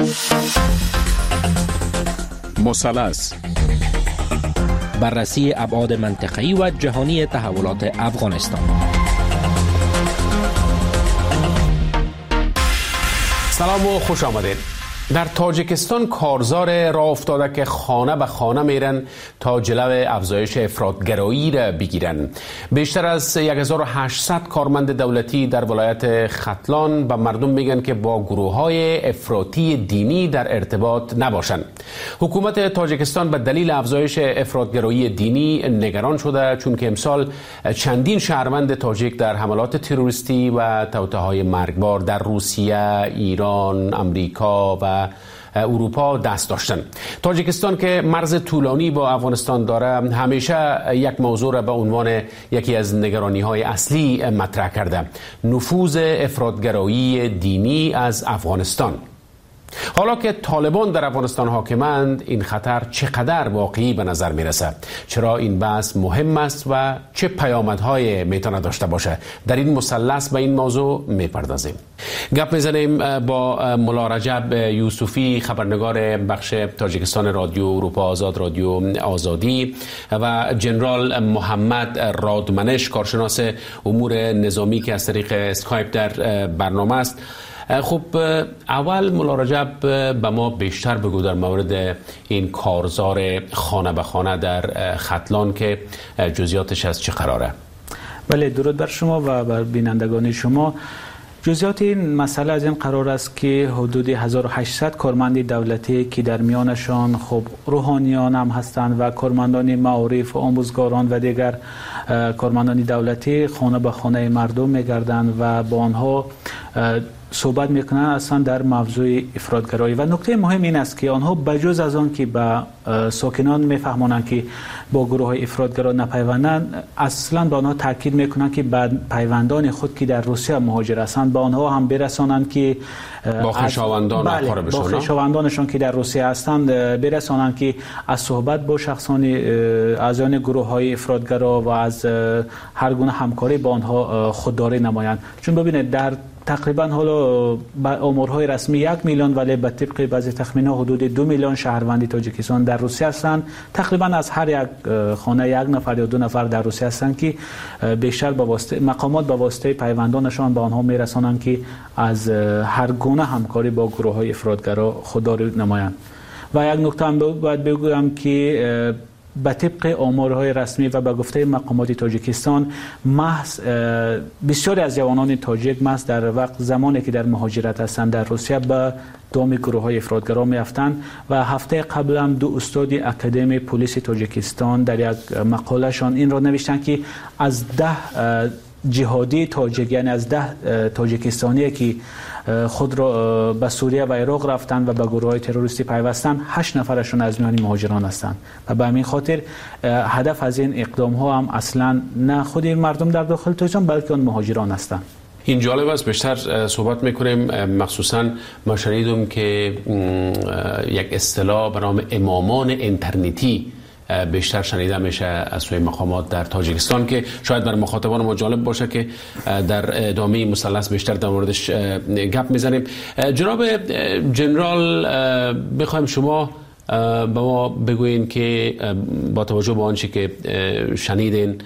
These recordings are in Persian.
مثلث، بررسی ابعاد منطقه‌ای و جهانی تحولات افغانستان. سلام و خوش آمدید. در تاجیکستان کارزار راه افتاده که خانه به خانه میرن تا جلو افزایش افراطگرایی را بگیرن. بیشتر از 1800 کارمند دولتی در ولایت ختلان به مردم میگن که با گروه‌های افراطی دینی در ارتباط نباشند. حکومت تاجیکستان به دلیل افزایش افراطگرایی دینی نگران شده، چون که امسال چندین شهروند تاجیک در حملات تروریستی و توطئه‌های مرگبار در روسیه، ایران، امریکا و اروپا دست داشتن. تاجیکستان که مرز طولانی با افغانستان داره، همیشه یک موضوع را به عنوان یکی از نگرانی‌های اصلی مطرح کرده: نفوذ افراطگرایی دینی از افغانستان. حالا که طالبان در افغانستان حاکمند، این خطر چقدر واقعی به نظر میرسه؟ چرا این بحث مهم است و چه پیامدهای میتونه داشته باشه؟ در این مثلث به این موضوع میپردازیم. گپ میزنیم با ملا رجب یوسفی، خبرنگار بخش تاجیکستان رادیو اروپا آزاد، رادیو آزادی، و جنرال محمد رادمنش، کارشناس امور نظامی که از طریق اسکایپ در برنامه است. خب اول ملا رجب به ما بیشتر بگو در مورد این کارزار خانه به خانه در ختلان که جزئیاتش از چه قراره؟ بله، درود بر شما و بر بینندگان شما. جزئیات این مسئله از این قرار است که حدود 1800 کارمند دولتی که در میانشان خب روحانیان هم هستند و کارمندان معارف و آموزگاران و دیگر کارمندان دولتی خانه به خانه مردم میگردند و با آنها صحبت میکنن اصلا در موضوع افراطگرایی. و نکته مهم این است که آنها بجز از آن که به ساکنان میفهمانند که با گروه های افراطگرا نپیوندند، اصلا به آنها تاکید میکنند که بعد پیوندان خود که در روسیه مهاجر هستند با آنها هم برسانند که با خویشاوندان با خویشاوندانشان که در روسیه هستند برسانند که از صحبت با شخصان از آن گروه های افراطگرا و از هر گونه همکاری با آنها خودداری نمایند. چون ببینید در تقریبا حالا آمارهای رسمی 1 میلیون، ولی به طبق بعضی تخمین‌ها حدود 2 میلیون شهروند تاجیکستان در روسیه هستند. تقریبا از هر یک خانه 1 نفر یا 2 نفر در روسیه هستند که بیشتر با واسطه مقامات با واسطه پیوندانشان به آنها میرسانند که از هر گونه همکاری با گروه‌های افراطگرا خودداری نمایند. و یک نکته هم باید بگویم که به طبق آمارهای رسمی و به گفته مقامات تاجیکستان، محض بسیاری از جوانان تاجیک محض در وقت زمانی که در مهاجرت هستند در روسیه به دام گروه‌های افراطگرا میافتند. و هفته قبل هم 2 استاد اکادمی پلیس تاجیکستان در یک مقالهشان این را نوشتند که از 10 جهادی تاجیک، یعنی از 10 تاجیکستانی که خود را به سوریه و عراق رفتند و به گروه‌های تروریستی پیوستند، 8 نفرشون از میان مهاجران هستند. و به همین خاطر هدف از این اقدام ها هم اصلا نه خود مردم در داخل تاجیکستان بلکه آن مهاجران هستند. این جالب است. بیشتر صحبت میکنیم، مخصوصا ما شنیدم که یک اصطلاح به نام امامان اینترنتی بیشتر شنیده میشه از سوی مقامات در تاجیکستان، که شاید برای مخاطبان ما جالب باشه که در ادامه این مثلث بیشتر در موردش گپ میزنیم. جناب جنرال، بخوایم شما به ما بگوین که با توجه به آنچه که شنیدین،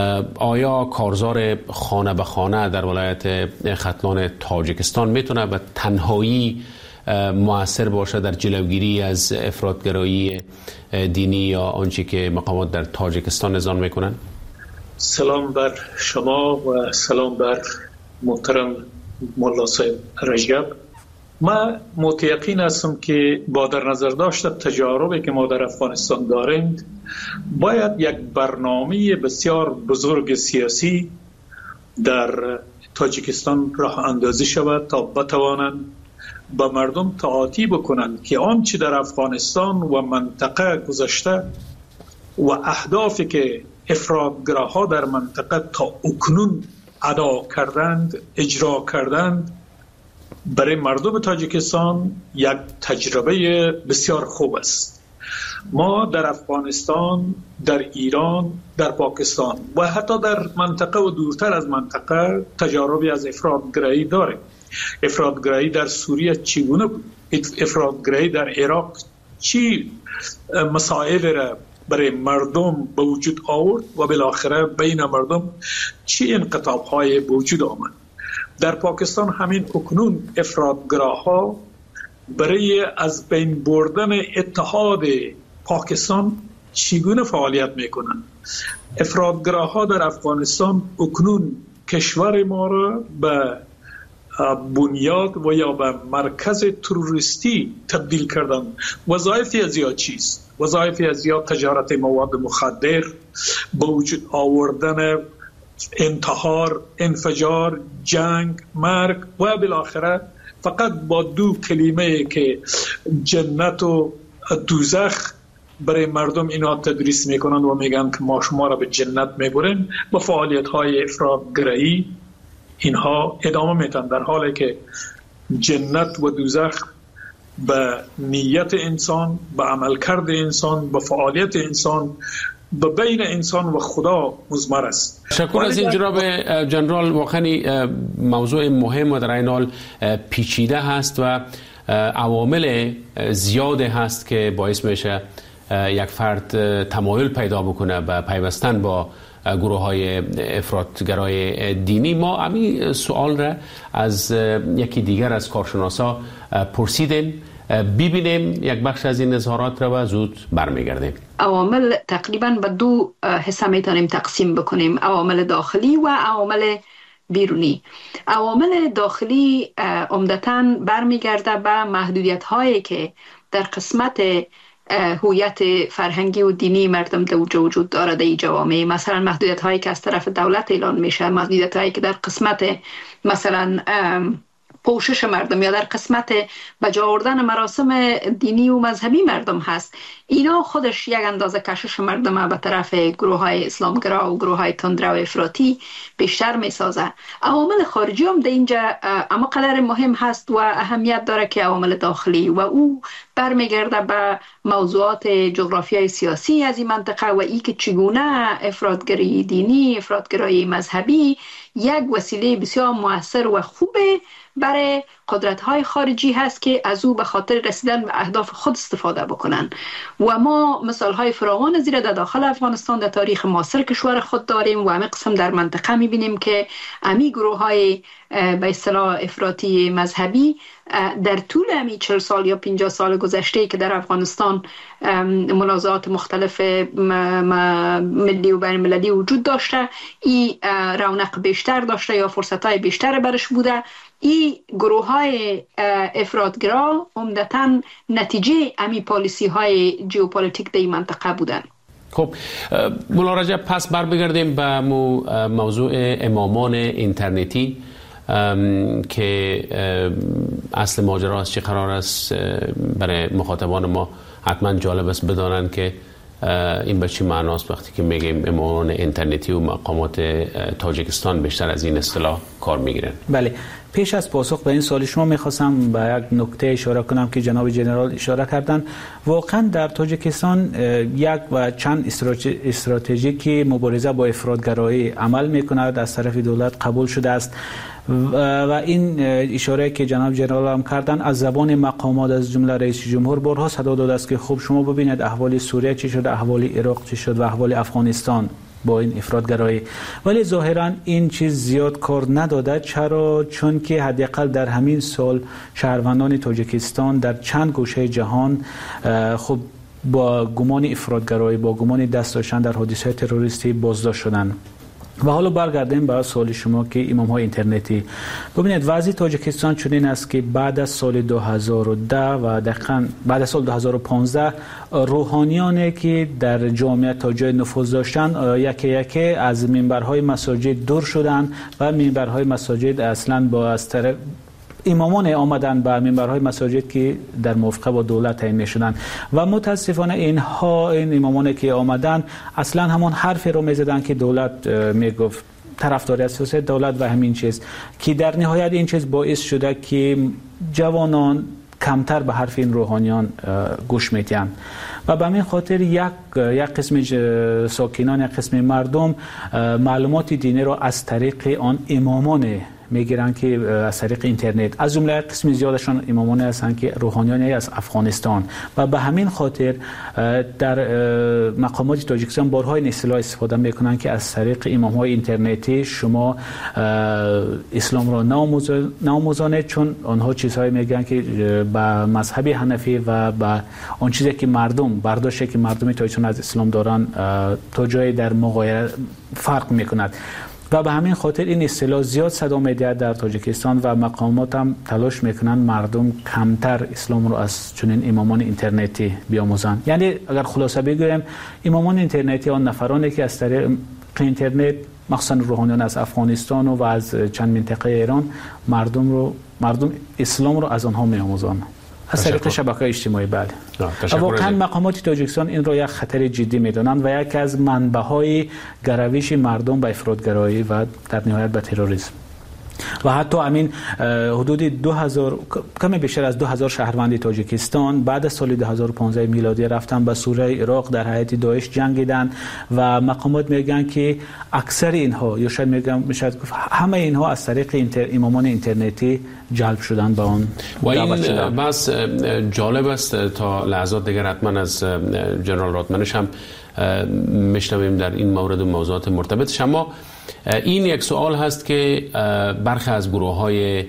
آیا کارزار خانه به خانه در ولایت ختلان تاجیکستان میتونه به تنهایی مؤثر باشه در جلوگیری از افراطگرایی دینی یا آنچه که مقامات در تاجیکستان نظام میکنن؟ سلام بر شما و سلام بر محترم مولا صاحب رجب. ما متیقن هستم که با در نظر داشت تجاربی که ما در افغانستان داریم، باید یک برنامه بسیار بزرگ سیاسی در تاجیکستان راه اندازی شود تا بتوانند با مردم تعاطی بکنند که آنچه در افغانستان و منطقه گذشته و اهدافی که افراطگراها در منطقه تا اکنون ادا کردند، اجرا کردند، برای مردم تاجیکستان یک تجربه بسیار خوب است. ما در افغانستان، در ایران، در پاکستان و حتی در منطقه و دورتر از منطقه تجاربی از افراطگرایی داریم. افراطگرایی در سوریه چگونه بود، افراطگرایی در عراق چی مسائل را برای مردم به وجود آورد و بالاخره بین مردم چی انقطاع‌های به وجود آمد. در پاکستان همین اکنون افراطگراها برای از بین بردن اتحاد پاکستان چگونه فعالیت میکنند. افراطگراها در افغانستان اکنون کشور ما را به بنیاد و یا به مرکز تروریستی تبدیل کردن. وظایف از یا چیست؟ وظایف از یا تجارت مواد مخدر، به وجود آوردن انتحار، انفجار، جنگ، مرگ و بالاخره فقط با دو کلمه که جنت و دوزخ برای مردم اینا تدریس میکنن و میگن که ما شما را به جنت میبریم، با فعالیت های افراطگرایی اینها ادامه میتن، در حالی که جنت و دوزخ به نیت انسان، به عملکرد انسان، به فعالیت انسان، به بین انسان و خدا مضمر است. شکر از این جناب جنرال. واقعا موضوع مهم و در این حال پیچیده هست و عوامل زیاد هست که باعث میشه یک فرد تمایل پیدا بکنه به پیوستن با گروه های افراطگرای دینی. ما همین سوال را از یکی دیگر از کارشناسا پرسیدیم، ببینیم یک بخش از این اظهارات را و زود برمیگردیم. عوامل تقریبا به دو حصه میتونیم تقسیم بکنیم، عوامل داخلی و عوامل بیرونی. عوامل داخلی عمدتاً برمیگرده به محدودیت هایی که در قسمت هویت فرهنگی و دینی مردم در وجود داره در جوامع. مثلا محدودیت هایی که از طرف دولت اعلان میشه، محدودیت هایی که در قسمت مثلا پوشش مردم یا در قسمت بجا آوردن مراسم دینی و مذهبی مردم هست، اینا خودش یک اندازه کشش مردم به طرف گروه های اسلامگرا و گروه های تندرو و افراطی بیشتر می سازه. عوامل خارجی هم در اینجا اما قدر مهم هست و اهمیت داره که عوامل داخلی، و او برمیگرده به موضوعات جغرافیای سیاسی از این منطقه و ای که چگونه افراطگری دینی، افراطگرایی مذهبی یک وسیله بسیار مؤثر و خوبه برای قدرت‌های خارجی هست که از او به خاطر رسیدن به اهداف خود استفاده بکنن. و ما مثال‌های فراوان زیر در داخل افغانستان در تاریخ معاصر کشور خود داریم و همین قسم در منطقه می‌بینیم که امی گروه‌های به اصطلاح افراطی مذهبی در طول همی 40 سال یا 50 سال گذشته که در افغانستان منازعات مختلف ملی و بین المللی وجود داشته، این رونق بیشتر داشته یا فرصت‌های بیشتر برش بوده. این گروه های افراطگرا عمدتاً نتیجه امی پالیسی های جیوپولیتیک در این منطقه بودن. خب مولا رجب، پس برمیگردیم به موضوع امامان اینترنتی که اصل ماجرا از چه قرار است. برای مخاطبان ما حتما جالب است بدانند که این به چی معناست وقتی که میگیم امامان اینترنتی و مقامات تاجیکستان بیشتر از این اصطلاح کار میگیرن. بله، پیش از پاسخ به این سوال شما میخواستم به یک نکته اشاره کنم که جناب جنرال اشاره کردن. واقعا در تاجیکستان یک و چند استراتژی که مبارزه با افراطگرایی عمل میکند از طرف دولت قبول شده است و این اشاره که جناب جنرال هم کردن از زبان مقامات از جمله رئیس جمهور بارها صدا داده است که خب شما ببینید احوال سوریه چی شد، احوال عراق چی شد و احوال افغانستان با این افراطگرایی. ولی ظاهرا این چیز زیاد کار نداده. چرا؟ چون که حداقل در همین سال شهروندان تاجیکستان در چند گوشه جهان خب با گمان افراطگرایی، با گمان دست داشتن در حادثه تروریستی بازداشت شدند. و حالا برگردیم به سوال شما که امام های اینترنتی. ببینید وضع تاجیکستان چنین است که بعد از سال 2010 و دقیقاً بعد از سال 2015 روحانیانی که در جامعه تا جای نفوذ داشتن یکی یکی از منبرهای مساجد دور شدند و منبرهای مساجد اصلاً با از طرف امامان آمدن به منبرهای مساجد که در موافقه با دولت تعیین می‌شدند و متاسفانه این امامان که آمدن اصلا همون حرفی رو می‌زدن که دولت میگفت، طرفداری از سیاست دولت و همین چیز که در نهایت این چیز باعث شده که جوانان کمتر به حرف این روحانیان گوش می‌دهند و به همین خاطر یک قسم ساکنان، یک قسم مردم معلومات دینی را از طریق آن امامان میگیرن که از طریق اینترنت، از جمله قسم زیادشون امامانی هستند که روحانیانی از افغانستان و به همین خاطر در مقامات تاجیکستان بارها این اصطلاح استفاده میکنن که از طریق امام‌های اینترنتی شما اسلام را ناموزانید، چون آنها چیزهایی میگن که به مذهب حنفی و به آن چیزی که مردم برداشتی که مردم تاجیکستان از اسلام دارن تا جای در مغایر فرق میکند و به همین خاطر این اصطلاح زیاد صدا می‌دهد در تاجیکستان و مقامات هم تلاش میکنن مردم کمتر اسلام رو از چنین امامان اینترنتی بیاموزند. یعنی اگر خلاصه بگویم امامان اینترنتی آن نفرانی که از طریق اینترنت مخصوصا روحانیان از افغانستان و از چند منطقه ایران مردم اسلام رو از آنها می‌آموزند از طریق شبکه‌های اجتماعی. بله، واقعا مقامات تاجیکستان این را یک خطر جدی می‌دانند و یک از منبع‌های گرویش مردم به افراط‌گرایی و در نهایت به تروریسم و حتی همین حدود 2000 کمی بیشتر از 2000 شهروند تاجیکستان بعد از سال 2015 میلادی رفتن به سوریه عراق در حیات داعش جنگیدن و مقامات میگن که اکثر اینها یا شاید میشه گفت همه اینها از طریق امامان اینترنتی جلب شدن به اون و این بس جالب است. تا لحظات دیگر حتما از جنرال راتمنش هم میشنویم در این مورد و موضوعات مرتبطش. اما این یک سوال هست که برخی از گروه‌های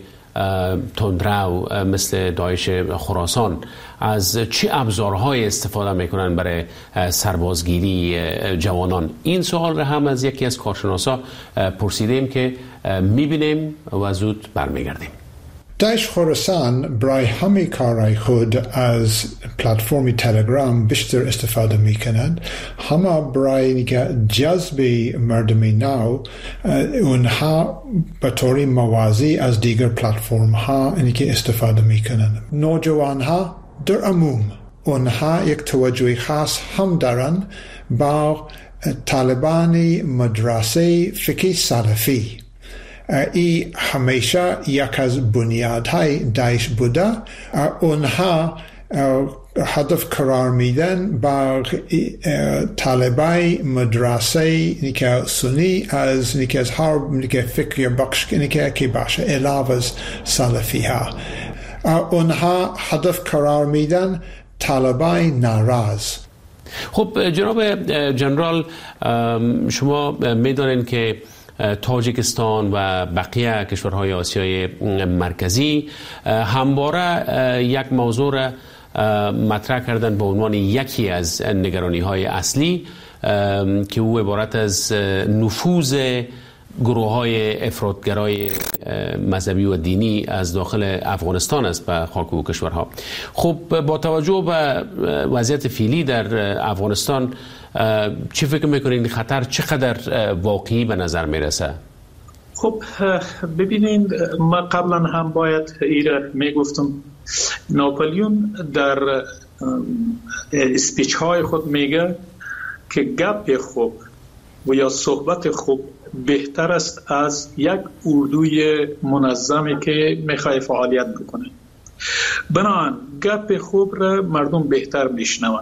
تندرو مثل داعش خراسان از چه ابزارهای استفاده میکنن برای سربازگیری جوانان؟ این سوال را هم از یکی از کارشناسا پرسیدیم که میبینیم و زود برمیگردیم. داعش خراسان برای همه کارهای خود از پلتفرم تلگرام بیشتر استفاده میکنند. همه برای جذب مردم نو اونها به طور موازی از دیگر پلتفرم ها که استفاده میکنند. نوجوان ها در عموم اونها یک توجه خاص هم دارن با طالبان مدرسه فقه سلفی. ای همیشه یک از بنیادهای داعش بوده. اونها هدف قرار میدن با طالبای مدرسه که سنی از هر فکر بخش که باشه علاوه از سلفی ها. اونها هدف قرار میدن طالبای ناراض. خب جناب جنرال، شما میدونین که تاجیکستان و بقیه کشورهای آسیای مرکزی همواره یک موضوع را مطرح کردن به عنوان یکی از نگرانی‌های اصلی که او عبارت از نفوذ گروه‌های افراطگرای مذهبی و دینی از داخل افغانستان است به خاک و کشورها. خب با توجه به وضعیت فعلی در افغانستان چی فکر میکنید این خطر چقدر واقعی به نظر میرسه؟ خب ببینید، ما قبلا هم باید ایره میگفتم ناپلیون در اسپیچ های خود میگه که گپ خوب و یا صحبت خوب بهتر است از یک اردوی منظمی که میخوای فعالیت بکنه. بنابراین گپ خوب را مردم بهتر میشنوند.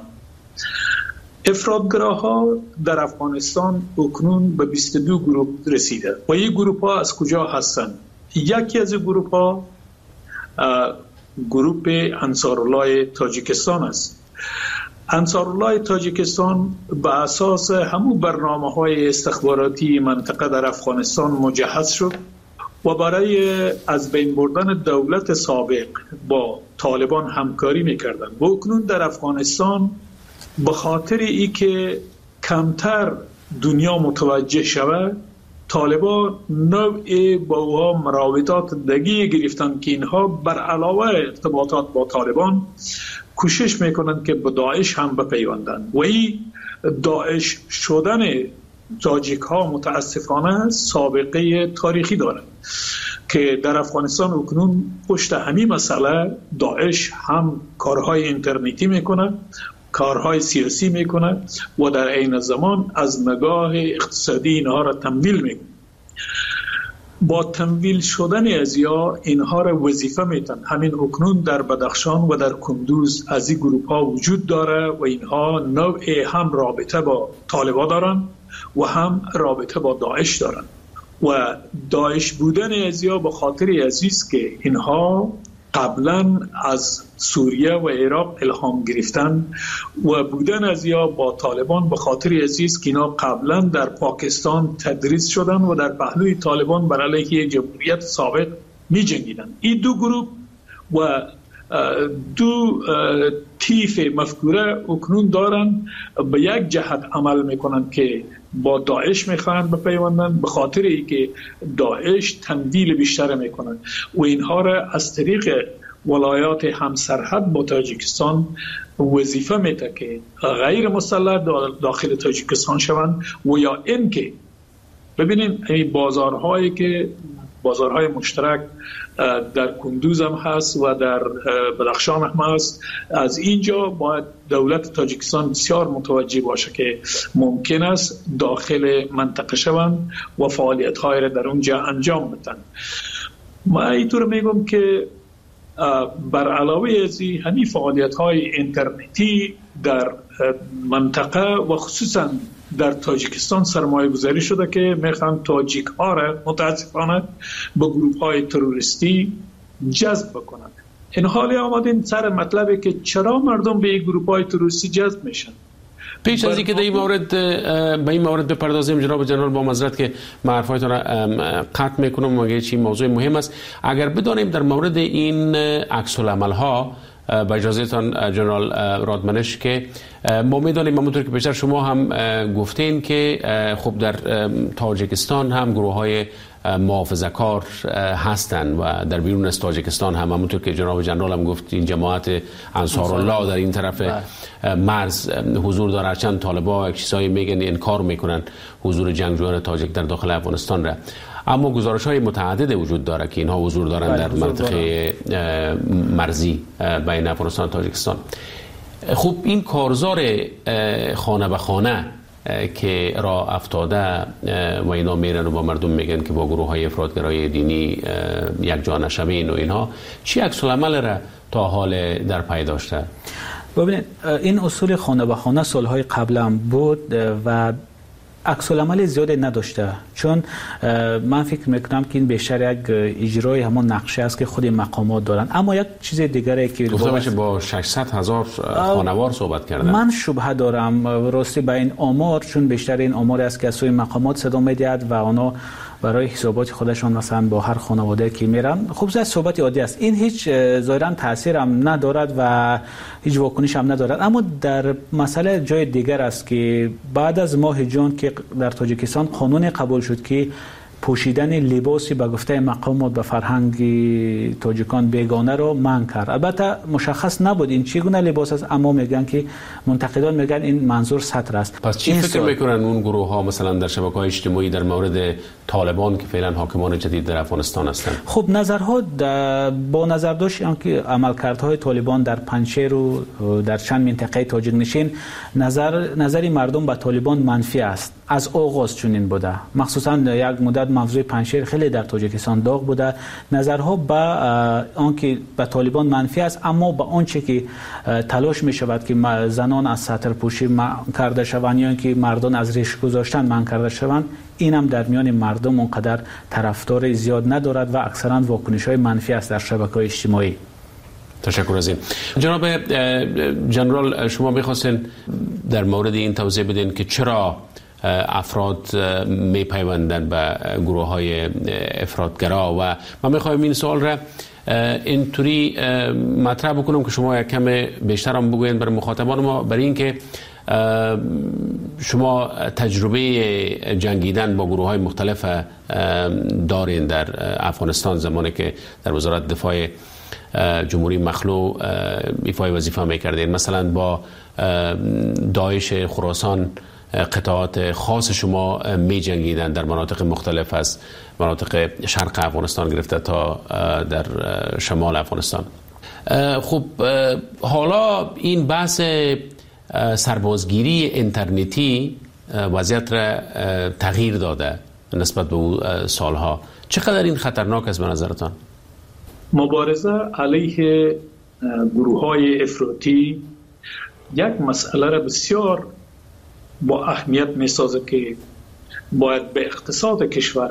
افراطگراها در افغانستان اکنون به 22 گروه رسیده و این گروه ها از کجا هستند؟ یکی از گروه ها گروه انصارالله تاجیکستان است. انصارالله تاجیکستان به اساس همون برنامه‌های استخباراتی منطقه در افغانستان مجهز شد و برای از بین بردن دولت سابق با طالبان همکاری می‌کردند. و اکنون در افغانستان به خاطر ای که کمتر دنیا متوجه شود، طالبان نوعی با اوها مراودات دگی گرفتن که اینها بر علاوه ارتباطات با طالبان کوشش میکنند که به داعش هم بپیوندند و این داعش شدن تاجیک ها متاسفانه سابقه تاریخی دارد که در افغانستان اکنون پشت همین مسئله داعش هم کارهای اینترنتی میکنه، کارهای سیاسی میکنه و در عین زمان از نگاه اقتصادی اینها را تمویل میکنه. با تمویل شدن از اینها را وظیفه میتن. همین اکنون در بدخشان و در کندوز از این گروپ ها وجود داره و اینها نوع هم رابطه با طالبان دارن و هم رابطه با داعش دارن و داعش بودن ازیا به خاطر عزیز که اینها قبلا از سوریه و عراق الهام گرفتن و بودن ازیا با طالبان به خاطر عزیز که اینا قبلا در پاکستان تدریس شدن و در پهلوی طالبان بر علیه جمهوریت سابق می جنگیدن. این دو گروه و دو طیف مفکوره اکنون دارن به یک جهت عمل میکنن که با داعش میخوان بپیوندن به خاطر اینکه داعش تمویل بیشتر میکنن و اینها را از طریق ولایات همسرحد با تاجیکستان وظیفه میده که غیر مسلح داخل تاجیکستان شوند و یا اینکه ببینیم این بازارهای مشترک در کندوز هم هست و در بدخشان هم هست. از اینجا باید دولت تاجیکستان بسیار متوجه باشه که ممکن است داخل منطقه شوند و فعالیت‌های را در اونجا انجام بدن. ما اینطور میگم که بر علاوه از این همین فعالیت‌های اینترنتی در منطقه و خصوصا در تاجیکستان سرمایه گذاری شده که میخوان تاجیک ها را متاسفانه به گروه های تروریستی جذب بکنند. این حالی آمدین سر مطلبه که چرا مردم به این گروه های تروریستی جذب میشن. پیش از اینکه به این مورد بپردازیم جناب جنرال، با معذرت که حرفایتان را قطع میکنم مگه چی موضوع مهم است، اگر بدانیم در مورد این عکس العمل ها با اجازهتان جنرال رادمنش که ما میدانیم همونطور که پیشتر شما هم گفتین که خب در تاجیکستان هم گروه های محافظه‌کار هستند و در بیرون از تاجیکستان هم همونطور که جناب جنرال هم گفت این جماعت انصارالله در این طرف مرز حضور داره، هرچند طالبان یک چیزایی میگن انکار میکنن حضور جنگجویان تاجیک در داخل افغانستان را، اما گزارش‌های متعدد وجود داره که اینها حضور دارن در منطقه مرزی بین افغانستان و تاجیکستان. خب این کارزار خانه به خانه که راه افتاده و اینا میرن و با مردم میگن که با گروه‌های افراطگرای دینی یک جا نشوین و اینها، چی عکس العمل را تا حال در پی داشته؟ ببینید این اصول خانه به خانه سالهای قبل هم بود و عکس العمل زیادی نداشته، چون من فکر میکنم که این بیشتر یک اجرای همون نقشه است که خود مقامات دارن. اما یک چیز دیگره که گفتم با 600,000 خانوار صحبت کردن، من شبهه دارم راستی به این آمار، چون بیشتر این آماری است که از سوی مقامات صدا میدهد و اونا برای حسابات خودشان مثلا با هر خانواده که میرن خب زیاد صحبت عادی است. این هیچ ظاهرا تاثیر هم ندارد و هیچ واکنش هم ندارد. اما در مسئله جای دیگر است که بعد از ماه جون که در تاجیکستان قانون قبول شد که پوشیدن لباسی به گفته مقامات به فرهنگ تاجیکان بیگانه رو منع کرد. البته مشخص نبود این چگونه لباس است، اما میگن که منتقدان میگن این منظور سطر است. پس چی فکر میکنن اون گروه ها مثلا در شبکه‌های اجتماعی در مورد طالبان که فعلا حاکمان جدید در افغانستان هستند؟ خب نظرها با نظر داشت که عملکردهای طالبان در پنجشیر و در چند منطقه تاجیک نشین نظری مردم به طالبان منفی است. از آغاز چنین بوده، مخصوصا یک مدت موضوع پنجشیر خیلی در تاجیکستان داغ بوده. نظرها به آنکه به طالبان منفی است، اما به آنچه که تلاش می شود که زنان از سطر پوشی منع کرده شوند یا اینکه مردان از ریش گذاشتن منع کرده شوند، این هم در میان مردم اونقدر طرفدار زیاد ندارد و اکثرا واکنش‌های منفی است در شبکه‌های اجتماعی. تشکر از این. جناب جنرال، شما می‌خواستین در مورد این توضیح بدین که چرا افراد میپیوندن به گروه های افراطگرا و من میخوایم این سوال را اینطوری مطرح بکنم که شما یک کم بیشتر هم بگوین برای مخاطبان ما، برای اینکه شما تجربه جنگیدن با گروه های مختلف دارین در افغانستان، زمانی که در وزارت دفاع جمهوری مخلوع ایفای وظیفه میکردین، مثلا با داعش خراسان قطعات خاص شما می جنگیدن در مناطق مختلف از مناطق شرق افغانستان گرفته تا در شمال افغانستان. خب حالا این بحث سربازگیری اینترنتی وضعیت را تغییر داده نسبت به سالها. چقدر این خطرناک است به نظرتان؟ مبارزه علیه گروه‌های افراطی یک مسئله را بسیار با اهمیت می سازه که باید به اقتصاد کشور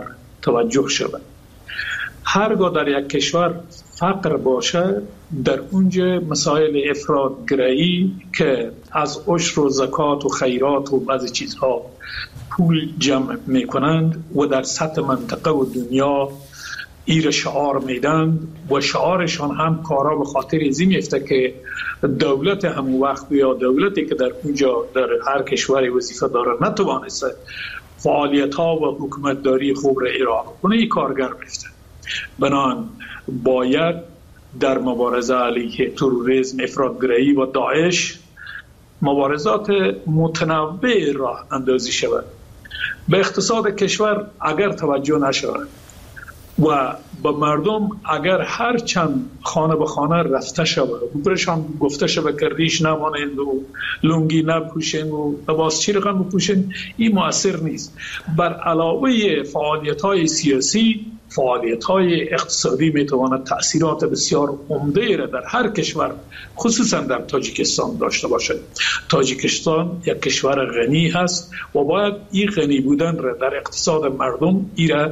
توجه شود. هرگاه در یک کشور فقر باشه، در اونجا مسائل افراط‌گرایی که از عشر و زکات و خیرات و بعضی چیزها پول جمع میکنند و در سطح منطقه و دنیا ایر شعار میدن و شعارشان هم کارا به خاطر ازی میفته که دولت همون وقت یا دولتی که در اونجا در هر کشوری وظیفه داره نتوانسته فعالیت ها و حکومتداری خوب را اجرا کنه، این کارگر میفته. بنابراین باید در مبارزه علیه تروریسم، افراط‌گرایی و داعش مبارزات متنوع راه اندازی شود. به اقتصاد کشور اگر توجه نشود و به مردم اگر هر چند خانه به خانه رفته شود و برشان گفته شود که ریش نمانند و لنگی نپوشند و لباسچی رقم بپوشند، این مؤثر نیست. بر علاوه فعالیت‌های سیاسی، فعالیت‌های اقتصادی میتواند تأثیرات بسیار عمده را در هر کشور خصوصا در تاجیکستان داشته باشد. تاجیکستان یک کشور غنی هست و باید این غنی بودن را در اقتصاد مردم را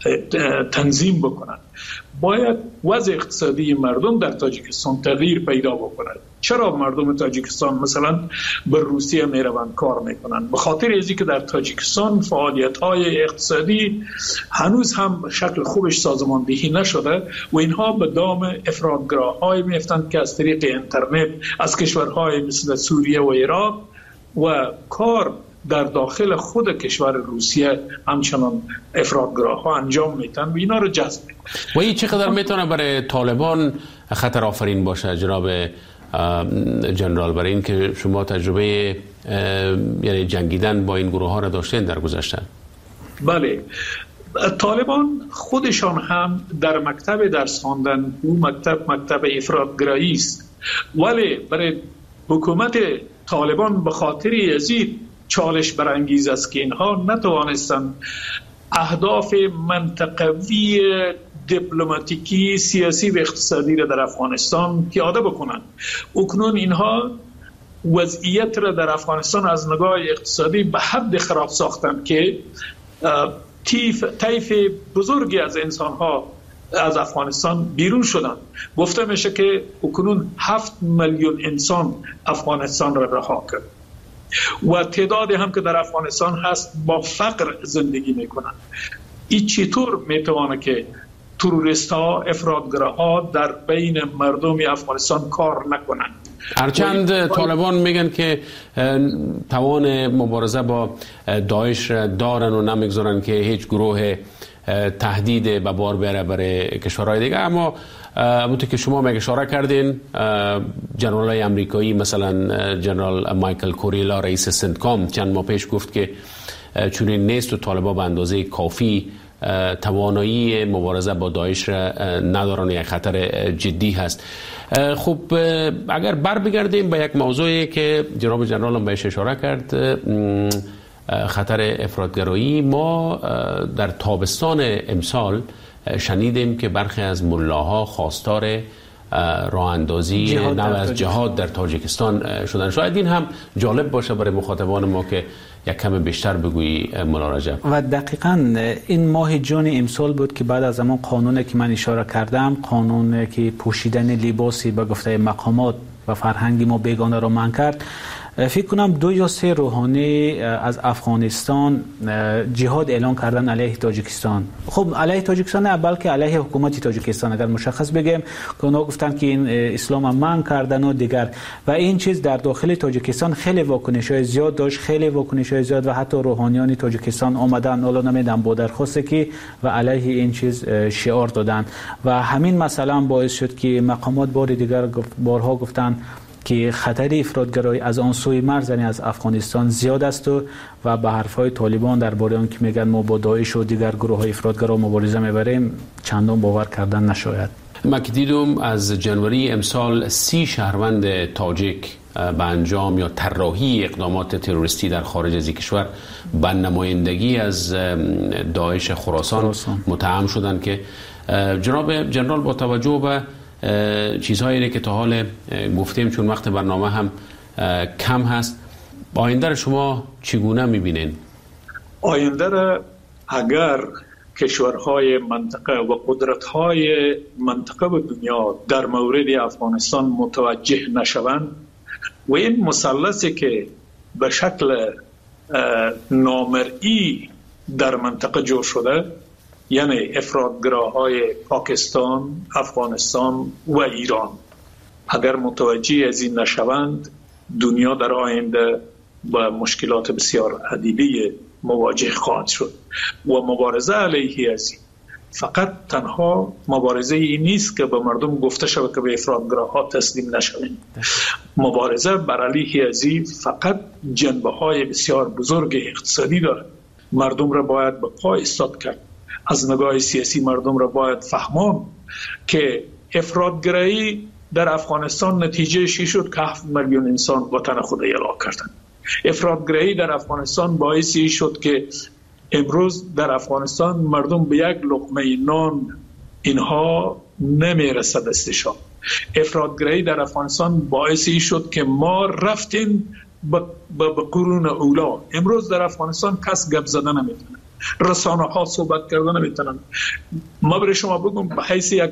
تنظیم بکنند. باید وضع اقتصادی مردم در تاجیکستان تغییر پیدا بکند. چرا مردم تاجیکستان مثلا به روسیه میروند کار میکنند؟ به خاطر ازی که در تاجیکستان فعالیت‌های اقتصادی هنوز هم شکل خوبش سازماندهی نشده و اینها به دام افراط‌گراهای میفتند که از طریق اینترنت از کشورهای مثل سوریه و عراق و کار در داخل خود کشور روسیه همچنان افراط‌گراها انجام میتن و اینا رو جذب میکنن. و این چقدر میتونه برای طالبان خطر آفرین باشه جناب جنرال، برای این که شما تجربه یعنی جنگیدن با این گروه ها را داشتین در گذشته؟ بله، طالبان خودشان هم در مکتب درس خواندن، او مکتب افراط‌گرایی است، ولی برای حکومت طالبان به خاطر ازید چالش برانگیز است که اینها نتوانستند اهداف منطقوی دیپلماتیکی، سیاسی و اقتصادی را در افغانستان پیاده بکنند. اکنون اینها وضعیت را در افغانستان از نگاه اقتصادی به حد خراب ساختند که طیف بزرگی از انسانها از افغانستان بیرون شدند. گفته میشه که اکنون 7 میلیون انسان افغانستان را رها کرد و تعدادی هم که در افغانستان هست با فقر زندگی میکنند. این چطور میتوانه که تروریست ها، افراط‌گراها در بین مردم افغانستان کار نکنند؟ هرچند طالبان میگن که توان مبارزه با داعش دارن و نمیگذارن که هیچ گروه تهدید به بار بره برای کشورهای دیگه، اما همونطور که شما میگه اشاره کردین، جنرالای امریکایی مثلا جنرال مایکل کوریلا رئیس سنتکام چند ماه پیش گفت که چون نیست و طالبان به اندازه کافی توانایی مبارزه با داعش ندارن، یک خطر جدی هست. خب اگر بر بگردیم به یک موضوعی که جناب جنرال هم بهش اشاره کرد، خطر افراط‌گرایی، ما در تابستان امسال شنیدیم که برخی از ملاها خواستار راه اندازی نو از جهاد در تاجیکستان شدن. شاید این هم جالب باشه برای مخاطبان ما که یک کم بیشتر بگویی مولا رجب. و دقیقاً این ماه جون امسال بود که بعد از زمان قانونی که من اشاره کردم، قانون که پوشیدن لباسی به گفته مقامات و فرهنگی ما بیگانه را منع کرد، فکر کنم 2 یا 3 روحانی از افغانستان جهاد اعلان کردن علیه تاجیکستان. خب علیه تاجیکستان نه، بلکه علیه حکومت تاجیکستان اگر مشخص بگیم، که اونا گفتن که این اسلام هم منع کردن و دیگر، و این چیز در داخل تاجیکستان خیلی واکنش‌های زیاد داشت، خیلی واکنش‌های زیاد، و حتی روحانیان تاجیکستان آمدن حالا نمیدونم با درخواست که و علیه این چیز شعار دادن و همین مثلا باعث شد که مقامات بار دیگر بارها گفتن که خطر افراط‌گرایی از آن سوی مرز یعنی از افغانستان زیاد است و به حرفهای طالبان درباره آن که میگن ما با داعش و دیگر گروه‌های افراط‌گرا مبارزه میبریم چندان باور کردن نشاید. من که دیدم از جنوری امسال 30 شهروند تاجیک به انجام یا طراحی اقدامات تروریستی در خارج از کشور به نمایندگی از داعش خراسان متهم شدند که جناب جنرال با توجه به چیزهایی که تا حال گفتیم، چون وقت برنامه هم کم هست، آینده را شما چگونه میبینین؟ آینده را اگر کشورهای منطقه و قدرت‌های منطقه و دنیا در مورد افغانستان متوجه نشوند و این مثلثی که به شکل نامرئی در منطقه جور شده، یعنی افراطگراهای پاکستان، افغانستان و ایران، اگر متوجه از این نشوند، دنیا در آینده با مشکلات بسیار عدیدی مواجه خواهد شد و مبارزه علیه از این فقط تنها مبارزه این نیست که به مردم گفته شود که به افراطگراها تسلیم نشوید. مبارزه بر علیه از این فقط جنبه‌های بسیار بزرگ اقتصادی دارد. مردم را باید به پا ایستاد کرد. از نگاه سیاسی مردم را باید فهماند که افراطگرایی در افغانستان نتیجه شی شد که 7 میلیون انسان وطن خود اعلام کردند. افراطگرایی در افغانستان باعثی شد که امروز در افغانستان مردم به یک لقمه نان اینها نمیرسد دستشان. افراطگرایی در افغانستان باعثی شد که ما رفتیم به قرون اولا. امروز در افغانستان کس گپ زدن نمیتونه، رسانه ها صحبت کردن نمیتونن. ما برای شما بگم به حیث یک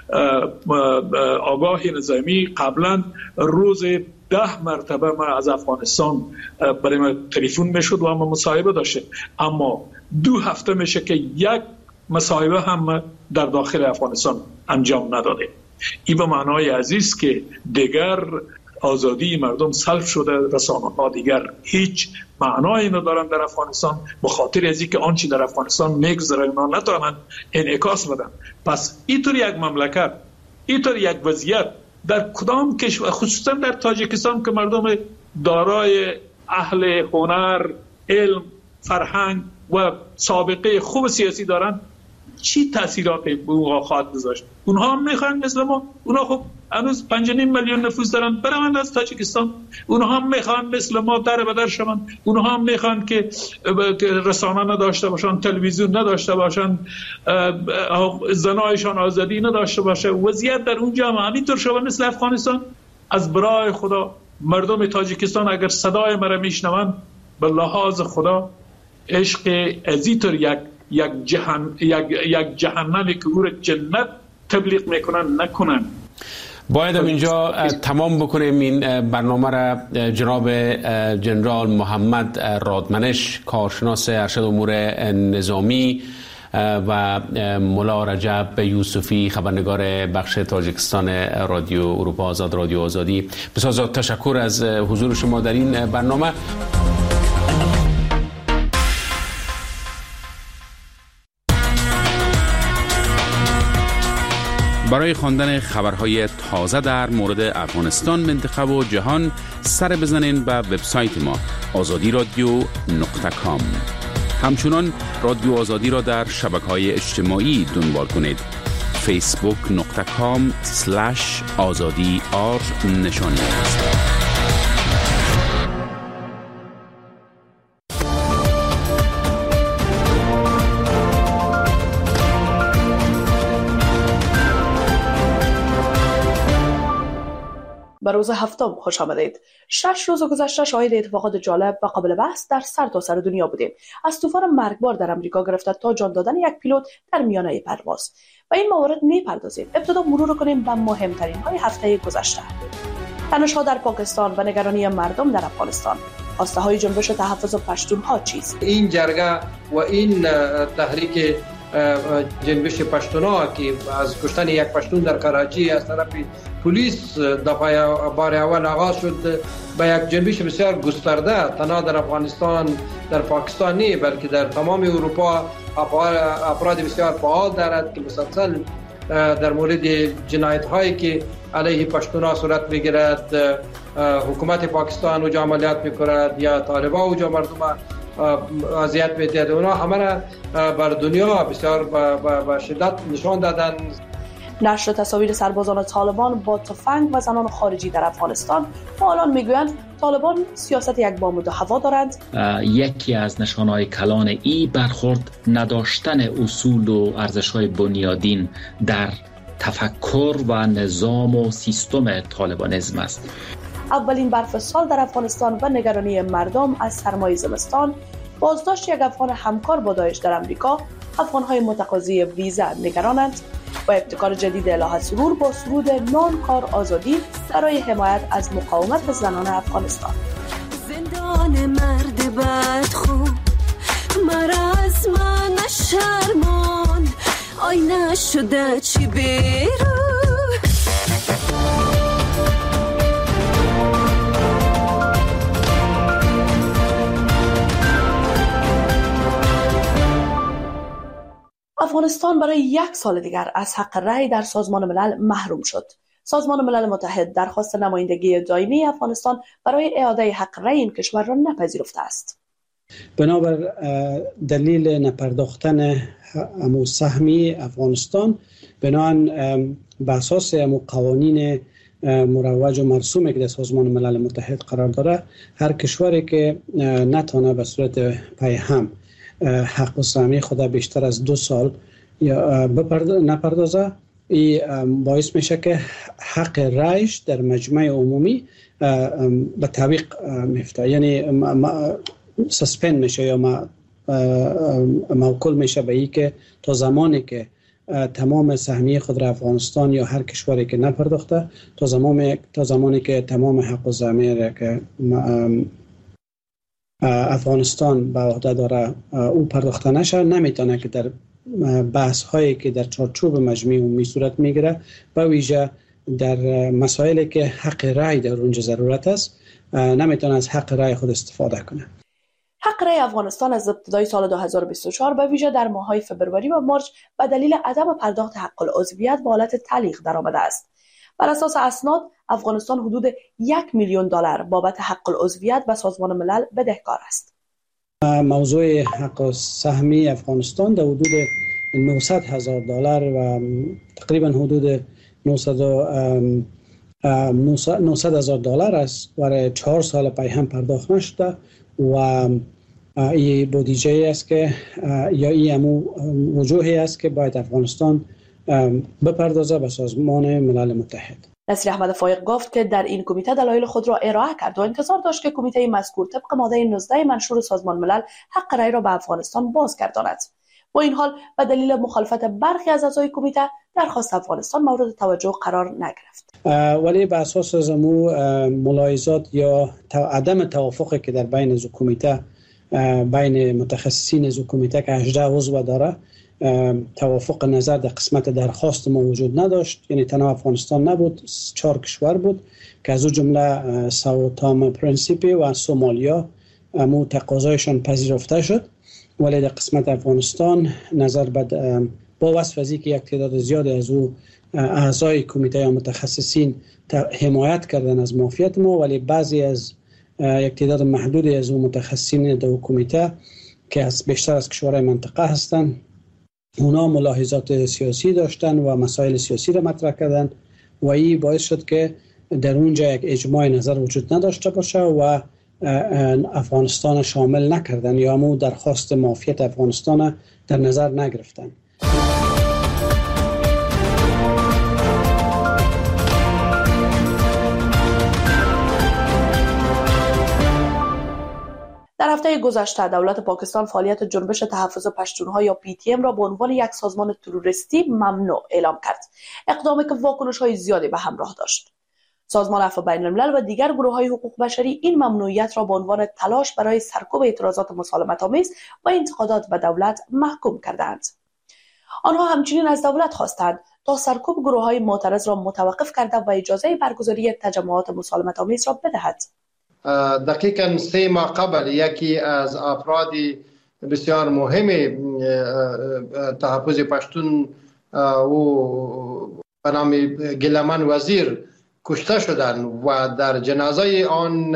آگاه نظامی قبلا روز 10 مرتبه ما از افغانستان برای ما تلفن میشد و ما مصاحبه داشتیم، اما 2 هفته میشه که یک مصاحبه هم در داخل افغانستان انجام نداده. این به معنای عزیز که دیگر آزادی مردم سلب شده، رسانه ها دیگر هیچ معنایی ندارن در افغانستان، به خاطر از اینکه آنچه در افغانستان میگذره اونا نتوانند انعکاس بدن. پس اینطور یک مملکت، اینطور یک وضعیت در کدام کشور، خصوصا در تاجیکستان که مردم دارای اهل هنر، علم، فرهنگ و سابقه خوب سیاسی دارن، چی تاثیراتی به اونها خواهد گذاشت؟ اونها هم میخوان مثل ما، اونها خب هنوز 5.5 میلیون نفوس دارن، برون از تاجیکستان. اونها هم میخوان مثل ما در بدر شوند، اونها هم میخوان که رسانه نداشته باشن، تلویزیون نداشته باشن، زنایشان آزادی نداشته باشه. وضعیت در اونجا هم همینطور شده مثل افغانستان. از برای خدا مردم تاجیکستان اگر صدای مرا میشنوند، به لحاظ خدا عشق ازیطور یک جهنمی که او را جنت تبلیغ میکنن نکنن. باید اینجا تمام بکنیم این برنامه را. جناب جنرال محمد رادمنش، کارشناس ارشد امور نظامی، و ملا رجب یوسفی، خبرنگار بخش تاجیکستان رادیو اروپا آزاد، رادیو آزادی، بسیار تشکر از حضور شما در این برنامه. برای خواندن خبرهای تازه در مورد افغانستان، منطقه و جهان سر بزنین به وبسایت ما azadi.radio.com. همچنان رادیو آزادی را در شبکه‌های اجتماعی دنبال کنید. facebook.com/azadi_r نشانی است. به روز هفتم خوش آمدید. 6 روز گذشته شاهد اتفاقات جالب و قابل بحث در سرتاسر دنیا بودیم. از طوفان مرگبار در امریکا گرفته تا جان دادن یک پیلوت در میانه پرواز. و این موارد میپردازیم. ابتدا مرور کنیم به مهمترین های هفته گذشته. تنش‌ها در پاکستان و نگرانی مردم در افغانستان. خواسته های جنبش تحفظ پشتونها چیست؟ این جرگه و این تحریک جنبش پشتونها که از کشتن یک پشتون در کراچی از طرف پلیس دفعه بار اول آغاز شد، به یک جنبش بسیار گسترده تنها در افغانستان، در پاکستان نه بلکه در تمام اروپا افراد بسیار فعال دارد که مسلسل در مورد جنایت هایی که علیه پشتونها صورت میگیرد حکومت پاکستان و عملیات میکند یا طالبان و مردم اذیت می‌دهند. اونا همه را بر دنیا بسیار با شدت نشان دادن. نشر تصاویر سربازان طالبان با تفنگ و زنان خارجی در افغانستان. فعالان میگویند طالبان سیاست یک بام دو هوا دارند. یکی از نشانه‌های کلان ای برخورد نداشتن اصول و ارزش‌های بنیادین در تفکر و نظام و سیستم طالبانیسم است. اولین برف سال در افغانستان و نگرانی مردم از سرمای زمستان. بازداشت یک افغان همکار با داعش در امریکا افغان‌های متقاضی ویزا نگرانند و ابتکار جدید الهه سرور با سرود نان کار آزادی برای حمایت از مقاومت زنان افغانستان. زندان مرد بدخو مرز من شرمان آینه شده چی بیرو. افغانستان برای 1 سال دیگر از حق رأی در سازمان ملل محروم شد. سازمان ملل متحد درخواست نمایندگی دائمی افغانستان برای اعاده حق رأی این کشور را نپذیرفته است. بنابر دلیل نپرداختن سهمی افغانستان بنابر به اساس قوانین مروج و مرسومی که در سازمان ملل متحد قرار داره، هر کشوری که نتونه به صورت پیهم حق سهمی خود بیشتر از 2 سال یا نپردازه، این باعث میشه که حق رایش در مجمع عمومی به تعویق میفته، یعنی سسپند میشه یا موکول میشه به این که تا زمانی که تمام سهمیه خود را افغانستان یا هر کشوری که نپرداخته تا زمانی که تمام حق سهمیه را که افغانستان به عهده داره او پرداخته نشه، نمیتونه که در بحث هایی که در چارچوب مجمع عمومی صورت میگیره به ویژه در مسائلی که حق رای در اونجا ضرورت است نمیتونه از حق رای خود استفاده کنه. حق رای افغانستان از ابتدای سال 2024 به ویژه در ماه‌های فبروری و مارچ به دلیل عدم پرداخت حق العضویت به حالت تعلیق درآمده است. بر اساس اسناد افغانستان حدود $1 میلیون بابت حق العضویت به سازمان ملل بدهکار است. موضوع حق سهمی افغانستان در حدود $900,000 و تقریبا حدود $900,000 است و 4 سال پیهم پرداخت نشده و این بودجه است که یا این وجوهی است که باید افغانستان بپردازه به سازمان ملل متحد. نصیر احمد فایق گفت که در این کمیته دلایل خود را ارائه کرد و انتظار داشت که کمیته مذکور طبق ماده 19 منشور سازمان ملل حق رای را به افغانستان بازگرداند. با این حال به دلیل مخالفت برخی از اعضای کمیته درخواست افغانستان مورد توجه قرار نگرفت. ولی به اساس ملاحظات یا عدم توافقی که در بین از کمیته بین متخصصین از کمیته که 18 عضو داره توافق نظر در قسمت درخواست ما وجود نداشت، یعنی تنها افغانستان نبود، 4 کشور بود که از او جمله ساو تام پرینسیپی و سومالیا مو تقاضایشان پذیرفته شد، ولی در قسمت افغانستان نظر با وصف از که یک تعداد زیادی از او اعضای کمیته یا متخصصین حمایت کردن از موافقت ما، ولی بعضی از یک تعداد محدودی از او متخصصین در کمیته که از بیشتر از کشورهای منطقه هستند اونا ملاحظات سیاسی داشتن و مسائل سیاسی را مطرح کردن و این باعث شد که در اونجا یک اجماع نظر وجود نداشته باشه و افغانستان شامل نکردن یا همون درخواست معافیت افغانستان در نظر نگرفتن. در هفته گذشته دولت پاکستان فعالیت جنبش تحفظ پشتونها یا PTM را به عنوان یک سازمان تروریستی ممنوع اعلام کرد، اقدامی که واکنش‌های زیادی به همراه داشت. سازمان عفو بین‌الملل و دیگر گروه‌های حقوق بشری این ممنوعیت را به عنوان تلاش برای سرکوب اعتراضات مسالمت‌آمیز و انتقادات به دولت محکوم کردند. آنها همچنین از دولت خواستند تا سرکوب گروه‌های معترض را متوقف کرده و اجازه برگزاری تجمعات مسالمت‌آمیز را بدهد. دقیقاً 3 ماه قبل یکی از افراد بسیار مهم تحفظ پشتون و به نام گیلمن وزیر کشته شدند و در جنازه آن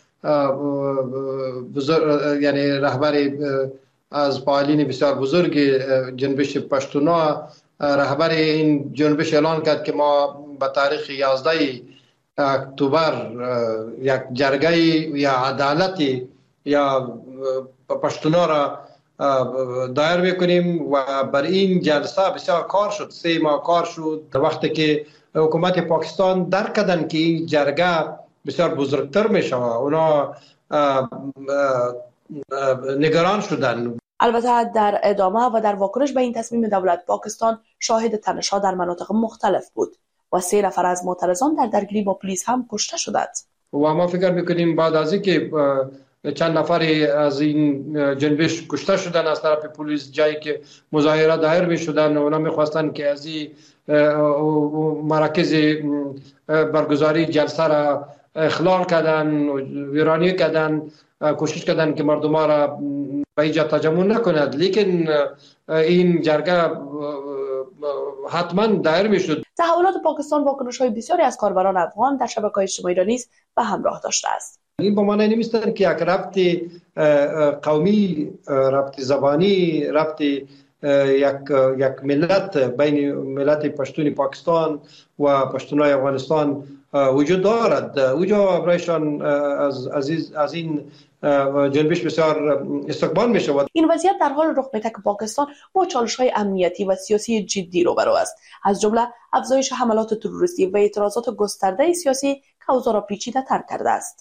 یعنی رهبر از فعالین بسیار بزرگ جنبش پشتونا رهبر این جنبش اعلان کرد که ما به تاریخ 11 اکتبر یک جرگه یا عدالتی یا پشتونا را دایر میکنیم و بر این جلسه بسیار کار شد. 3 ماه کار شد. وقتی که حکومت پاکستان درک کردن که این جرگه بسیار بزرگتر میشه اونا نگران شدن البته در ادامه و در واکنش به این تصمیم دولت پاکستان شاهد تنش‌ها در مناطق مختلف بود و 3 نفر از معترضان در درگیری با پلیس هم کشته شدند. و ما فکر میکنیم بعد از اینکه چند نفری از این جنبش کشته شدن از طرف پلیس، جایی که مظاهره دایر میشدن و اونا میخواستن که از این مراکز برگزاری جلسه را اخلال کردن و ویرانی کردن، کوشش کردن که مردم را به اینجا تجمع نکند، لیکن این جرگه حتما دایر میشد. تحولات پاکستان واکنش‌های بسیاری از کاربران افغان در شبکه‌های اجتماعی را نیز به همراه داشته است. این به معنی نمی‌است که یک ربط قومی، ربط زبانی، ربط یک ملت بین ملت پشتون پاکستان و پشتونای افغانستان وجود دارد. اوجا برایشان از این جنبش بسیار استقبال می شود. این وضعیت در حال رخ می‌دهد که پاکستان با چالش‌های امنیتی و سیاسی جدی روبرو است، از جمله افزایش حملات تروریستی و اعتراضات گسترده سیاسی که اوضاع را پیچیده‌تر کرده است.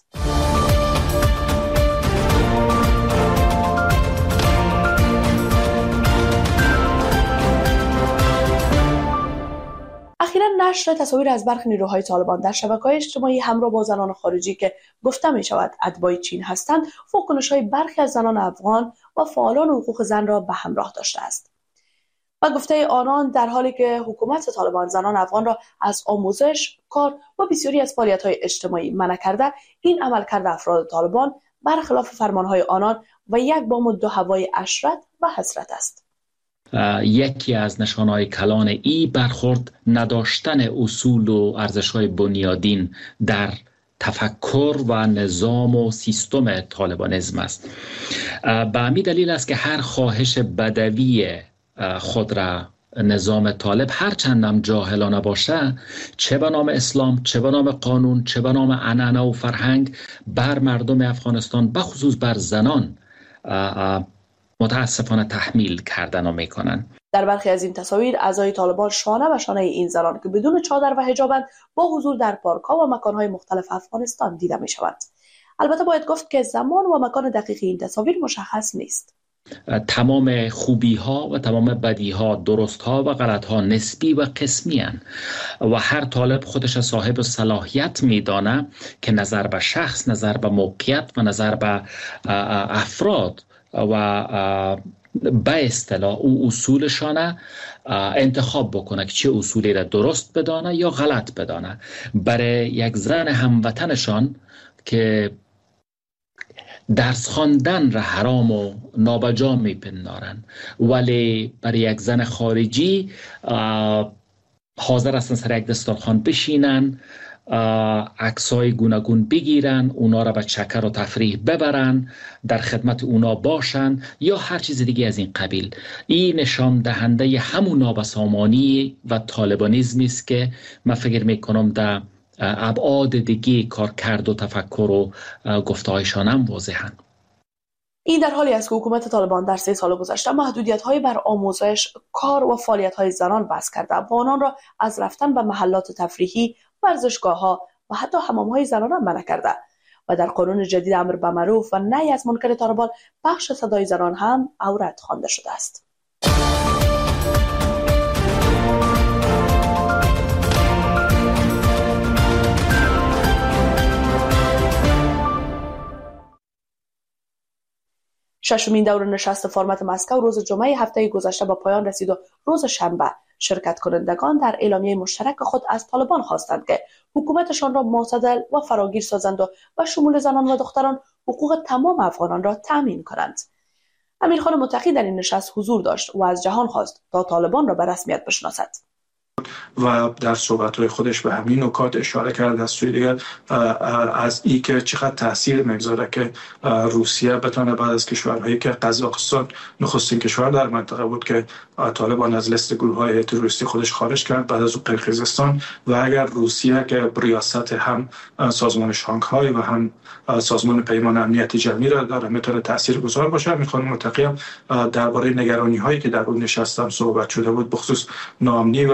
اخیراً نشر تصاویر از برخی نیروهای طالبان در شبکه‌های اجتماعی همراه با زنان خارجی که گفته می‌شود اتباع چین هستند، واکنش‌های برخی از زنان افغان و فعالان حقوق زن را به همراه داشته است. و گفته آنان در حالی که حکومت طالبان زنان افغان را از آموزش، کار و بسیاری از فعالیت‌های اجتماعی منع کرده، این عملکرد افراد طالبان برخلاف فرمان‌های آنان و یک بام و دو هوای عشرت و حسرت است. یکی از نشانه‌های کلان ای برخورد نداشتن اصول و ارزش‌های بنیادین در تفکر و نظام و سیستم طالبانیسم است. به همین دلیل است که هر خواهش بدوی خود را نظام طالب هرچندم جاهلانه باشه، چه به نام اسلام، چه به نام قانون، چه به نام عنعنه و فرهنگ، بر مردم افغانستان بخصوص بر زنان متاسفانه تحمیل کردن و میکنن. در برخی از این تصاویر اعضای طالبان شانه به شانه این زنان که بدون چادر و حجابند با حضور در پارک‌ها و مکان‌های مختلف افغانستان دیده می‌شوند. البته باید گفت که زمان و مکان دقیق این تصاویر مشخص نیست. تمام خوبی‌ها و تمام بدی‌ها، درست‌ها و غلط‌ها نسبی و قسمی هستند و هر طالب خودش صاحب صلاحیت می‌دانه که نظر به شخص، نظر به موقعیت و نظر به افراد و به اصطلاح او اصولشانه انتخاب بکنه که چه اصولی را درست بدانه یا غلط بدانه. برای یک زن هموطنشان که درس خواندن را حرام و نابجا میپندارن، ولی برای یک زن خارجی حاضر هستن سر یک دسترخوان بشینن، عکسای گوناگون بگیرن، اونا را به چکر و تفریح ببرن، در خدمت اونا باشن یا هر چیز دیگه از این قبیل. این نشان دهنده همون نابسامانی و طالبانیزمی است که من فکر میکنم در ابعاد دیگه کار کرد و تفکر و گفتهایشان هم واضحن. این در حالی است که حکومت طالبان در 3 سال گذشته محدودیت‌هایی بر آموزش، کار و فعالیت‌های زنان وضع کرده و آنان را از رفتن به محلات تفریحی، ورزشگاه‌ها و حتی حمام‌های زنانه منع کرده و در قانون جدید امر به معروف و نهی از منکر طالبان بخش صدای زنان هم عورت خوانده شده است. ششمین دور نشست فرمت مسکو روز جمعه هفته گذشته به پایان رسید و روز شنبه شرکت کنندگان در اعلامیه مشترک خود از طالبان خواستند که حکومتشان را معتدل و فراگیر سازند و شمول زنان و دختران حقوق تمام افغانان را تامین کنند. امیرخان متقی در این نشست حضور داشت و از جهان خواست تا طالبان را به رسمیت بشناسد. و در صحبت‌های خودش به همین نکات اشاره کرد. از سوی دیگر از این که چقدر تاثیر میگذاره که روسیه بتونه بعد از کشورهایی که قزاقستان نخستین کشور در منطقه بود که طالبان از لیست گروه‌های تروریستی خودش خارج کرد، بعد از قرقیزستان، و اگر روسیه که ریاست هم سازمان شانگهای و هم سازمان پیمان امنیتی جمعی را داره میتونه تاثیرگذار باشه. میخوام متقیم درباره نگرانی‌هایی که در اون نشستم صحبت شده بود بخصوص ناامنی و رشد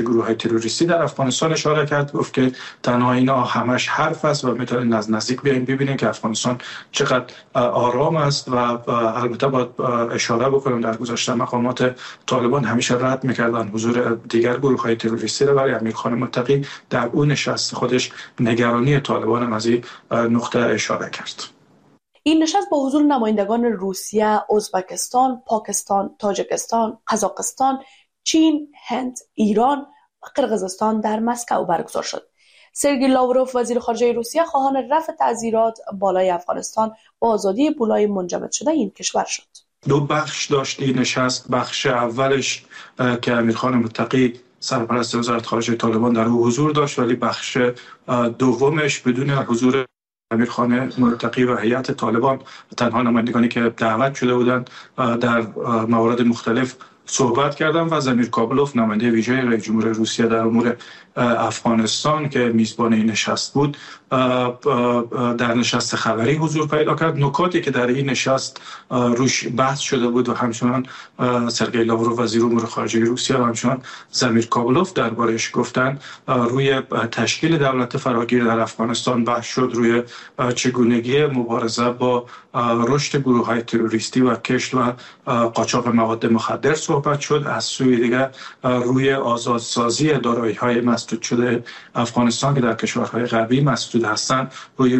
گروه‌های تروریستی در افغانستان اشاره کرد. گفت که تنها اینا همش حرف است و میتونید از نزدیک بیاین ببینید که افغانستان چقدر آرام است و البته باید اشاره بکنم در گذشته مقامات طالبان همیشه رد میکردن حضور دیگر گروه‌های تروریستی را، ولی امیرخان متقی در اون نشست خودش نگرانی طالبان هم از این نقطه اشاره کرد. این نشست با حضور نمایندگان روسیه، ازبکستان، پاکستان، تاجیکستان، قزاقستان، چین، هند، ایران و قرقیزستان در مسکو برگزار شد. سرگئی لاوروف وزیر خارجه روسیه خواهان رفع تعزیرات بالای افغانستان و آزادی پولای منجمد شده این کشور شد. دو بخش داشت این نشست. بخش اولش که امیرخان متقی سرپرست وزارت خارجه طالبان در او حضور داشت، ولی بخش دومش بدون حضور امیرخان متقی و هیئت طالبان، تنها نمایندگانی که دعوت شده بودند در موارد مختلف صحبت کردم و زمیر کابلوف نماینده ویژه رئیس جمهور روسیه در امور افغانستان که میزبان این نشست بود در نشست خبری حضور پیدا کرد. نکاتی که در این نشست روش بحث شده بود و همچنان سرگئی لاوروف وزیر امور خارجه روسیه و همچنان زمیر کابلوف دربارش گفتن، روی تشکیل دولت فراگیر در افغانستان بحث شد، روی چگونگی مبارزه با رشد گروه‌های تروریستی و کشت و قاچاق مواد مخدر صحبت شد. از سوی دیگر روی آزادسازی دارایی‌های مسدود شده افغانستان که در کشورهای غربی مسدود هستند، روی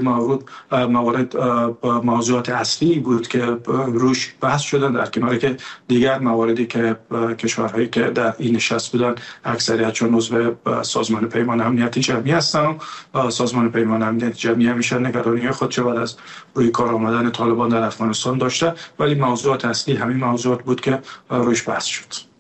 موضوعات اصلی بود که روش بحث شدن، در کناری که دیگر مواردی که کشورهایی که در این نشست بودن اکثریتشون عضو سازمان پیمان امنیت جمعی هستن و سازمان پیمان امنیت جمعی همیشه نگرانی خودش بعد از روی کار آمدن طالبان در افغانستان داشته، ولی موضوعات اصلی همین موضوعات بود که روش بحث شد.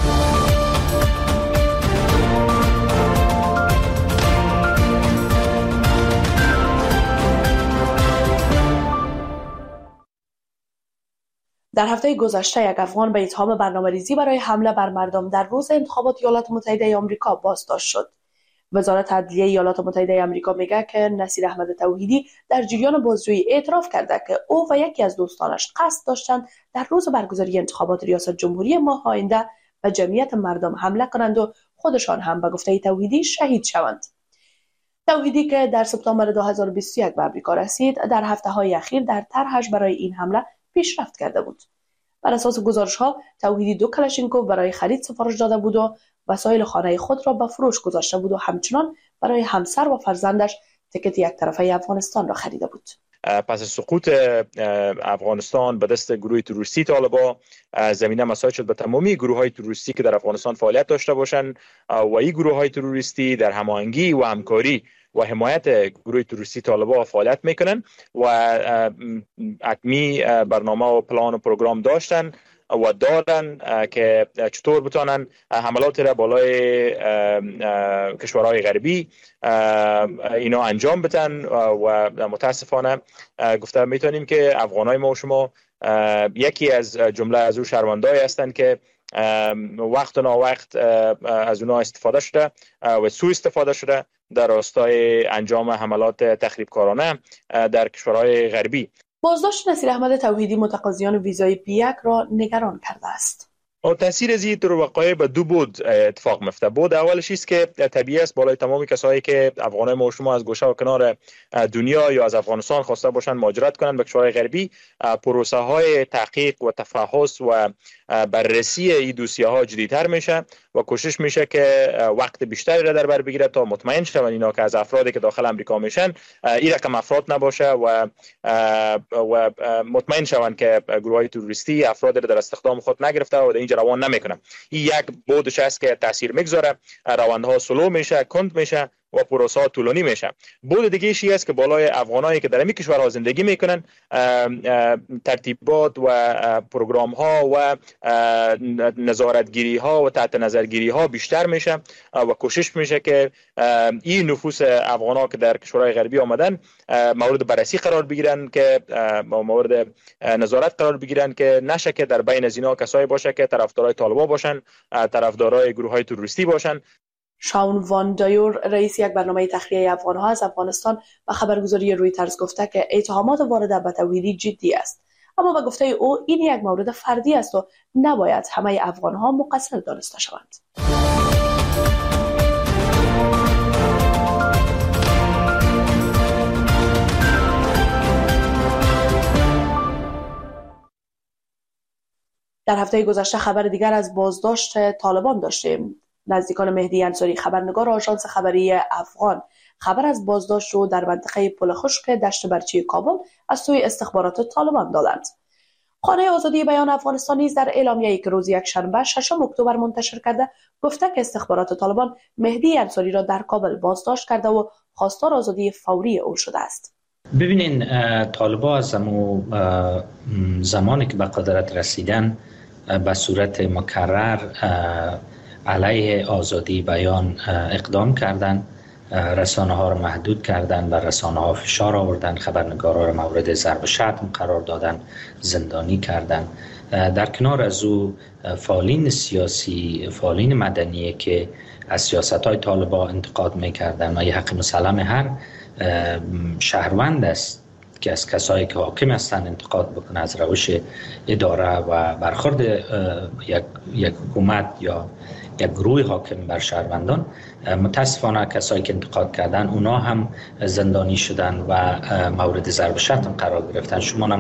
در هفته گذشته یک افغان به اتهام برنامه‌ریزی برای حمله بر مردم در روز انتخابات ایالات متحده آمریکا بازداشت شد. وزارت عدلیه ایالات متحده آمریکا میگه که نصیر احمد توحیدی در جریان بازجویی اعتراف کرده که او و یکی از دوستانش قصد داشتند در روز برگزاری انتخابات ریاست جمهوری ماه آینده به جمعیت مردم حمله کنند و خودشان هم به گفته توحیدی شهید شوند. توحیدی که در سپتامبر 2021 به آمریکا رسید، در هفته‌های اخیر در طرحش برای این حمله پیشرفت کرده بود. بر اساس گزارش‌ها توحیدی 2 کلاشینکوف برای خرید سفارش داده بود و وسایل خانه خود را به فروش گذاشته بود و همچنان برای همسر و فرزندش تیکت یک طرفه افغانستان را خریده بود. پس از سقوط افغانستان به دست گروه تروریستی طالبان، زمینه مساعد شد به تمامی گروه‌های تروریستی که در افغانستان فعالیت داشته باشند و این گروه‌های تروریستی در هماهنگی و همکاری و حمایت گروه تروریستی طالبان فعالیت میکنن و حتمی برنامه و پلان و پروگرام داشتن و دارن که چطور بتونن حملات را بالای کشورهای غربی اینا انجام بدن و متاسفانه گفته میتونیم که افغانای ما و شما یکی از جمله از او شرمنده‌ای هستند که وقت نا وقت از اونها استفاده شده و سوء استفاده شده در راستای انجام حملات تخریبکارانه در کشورهای غربی. بازداشت نصیر احمد توحیدی متقاضیان ویزای P1 را نگران کرده است. تاثیر از این وقایع به 2 بود اتفاق میفته. بود اولش است که طبیعی است بالای تمام کسایی که افغانای ما و شما از گوشه و کنار دنیا یا از افغانستان خواسته باشن مهاجرت کنن به کشورهای غربی، پروسه های تحقیق و تفحص و بررسی این دوسیه ها جدی‌تر میشه و کوشش میشه که وقت بیشتری را در بر بگیره تا مطمئن شون اینا که از افرادی که داخل آمریکا میشن این رقم افراد نباشه و مطمئن شون که گروه‌های تروریستی افراد را در استخدام خود نگرفته و اینجا روان نمیکنه. این یک بودش است که تاثیر میگذاره، روندها سلو میشه، کند میشه و پروسه ها طولانی میشه. بود دیگه ایشی است که بالای افغانایی که در این کشورها زندگی میکنن ترتیبات و پروگرام ها و نظارتگیری ها و تحت نظرگیری ها بیشتر میشه و کوشش میشه که این نفوس افغانا که در کشورهای غربی آمدن مورد بررسی قرار بگیرن، که مورد نظارت قرار بگیرن، که نشه که در بین از اینا کسایی باشه که طرفدارای طالبان باشن، طرفدارای گروه های تروریستی باشن. شاون وان دایور رئیس یک برنامه تخلیه افغان‌ها از افغانستان و خبرگزاری رویترز گفته که اتهامات وارد به توحیدی جدی است، اما به گفته او این یک مورد فردی است و نباید همه افغان‌ها مقصر دانسته شوند. در هفته گذشته خبر دیگر از بازداشت طالبان داشتیم. نزدیکان مهدی انصاری، خبرنگار آژانس خبری افغان، خبر از بازداشت رو در منطقه پل خشک دشت برچی کابل از سوی استخبارات طالبان دادند. خانه آزادی بیان افغانستان نیز در اعلامیه‌ای که روز یکشنبه 6 اکتبر منتشر کرده گفته که استخبارات طالبان مهدی انصاری را در کابل بازداشت کرده و خواستار آزادی فوری او شده است. ببینین، طالبان از زمانی که به قدرت رسیدن به صورت مکرر علیه آزادی بیان اقدام کردند، رسانه ها را محدود کردند، بر رسانه ها فشار آوردند، خبرنگارا را مورد ضرب شتم قرار دادند، زندانی کردند. در کنار از او فعالین سیاسی، فعالین مدنی که از سیاست های طالبان انتقاد میکردند و یه حق مسلم هر شهروند است که از کسایی که حاکم هستند انتقاد بکنه از روش اداره و برخورد یک حکومت یا یک گروه حاکم بر شهروندان. متاسفانه کسایی که انتقاد کردن اونا هم زندانی شدن و مورد ضرب شتم قرار گرفتن.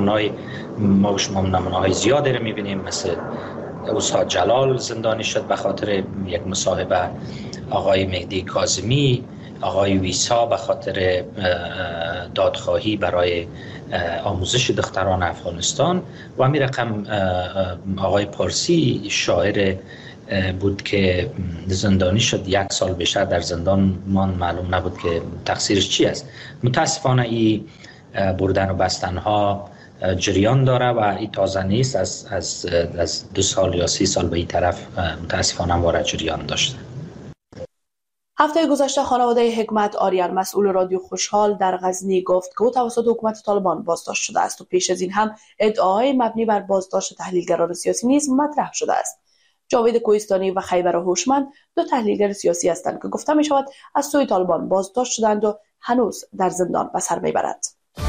ما شما نمونه‌های زیادی رو می‌بینیم، مثل استاد جلال زندانی شد به خاطر یک مصاحبه، آقای مهدی کاظمی، آقای ویسا به خاطر دادخواهی برای آموزش دختران افغانستان و همین رقم آقای پارسی شاعر بود که زندانی شد، 1 سال بیشتر در زندان مان، معلوم نبود که تقصیرش چی است. متاسفانه این بردن و بستن ها جریان داره و این تازه نیست، از 2 سال یا 30 سال به این طرف متاسفانه وارد جریان داشته. هفته گذشته خانواده حکمت آریان، مسئول رادیو خوشحال در غزنی، گفت که او توسط حکومت طالبان بازداشت شده است و پیش از این هم ادعاهای مبنی بر بازداشت تحلیلگران سیاسی نیز مطرح شده است. جاوید کوهستانی و خیبر هوشمند 2 تحلیلگر سیاسی هستند که گفته می شود از سوی طالبان بازداشت شدند و هنوز در زندان به سر میبرند.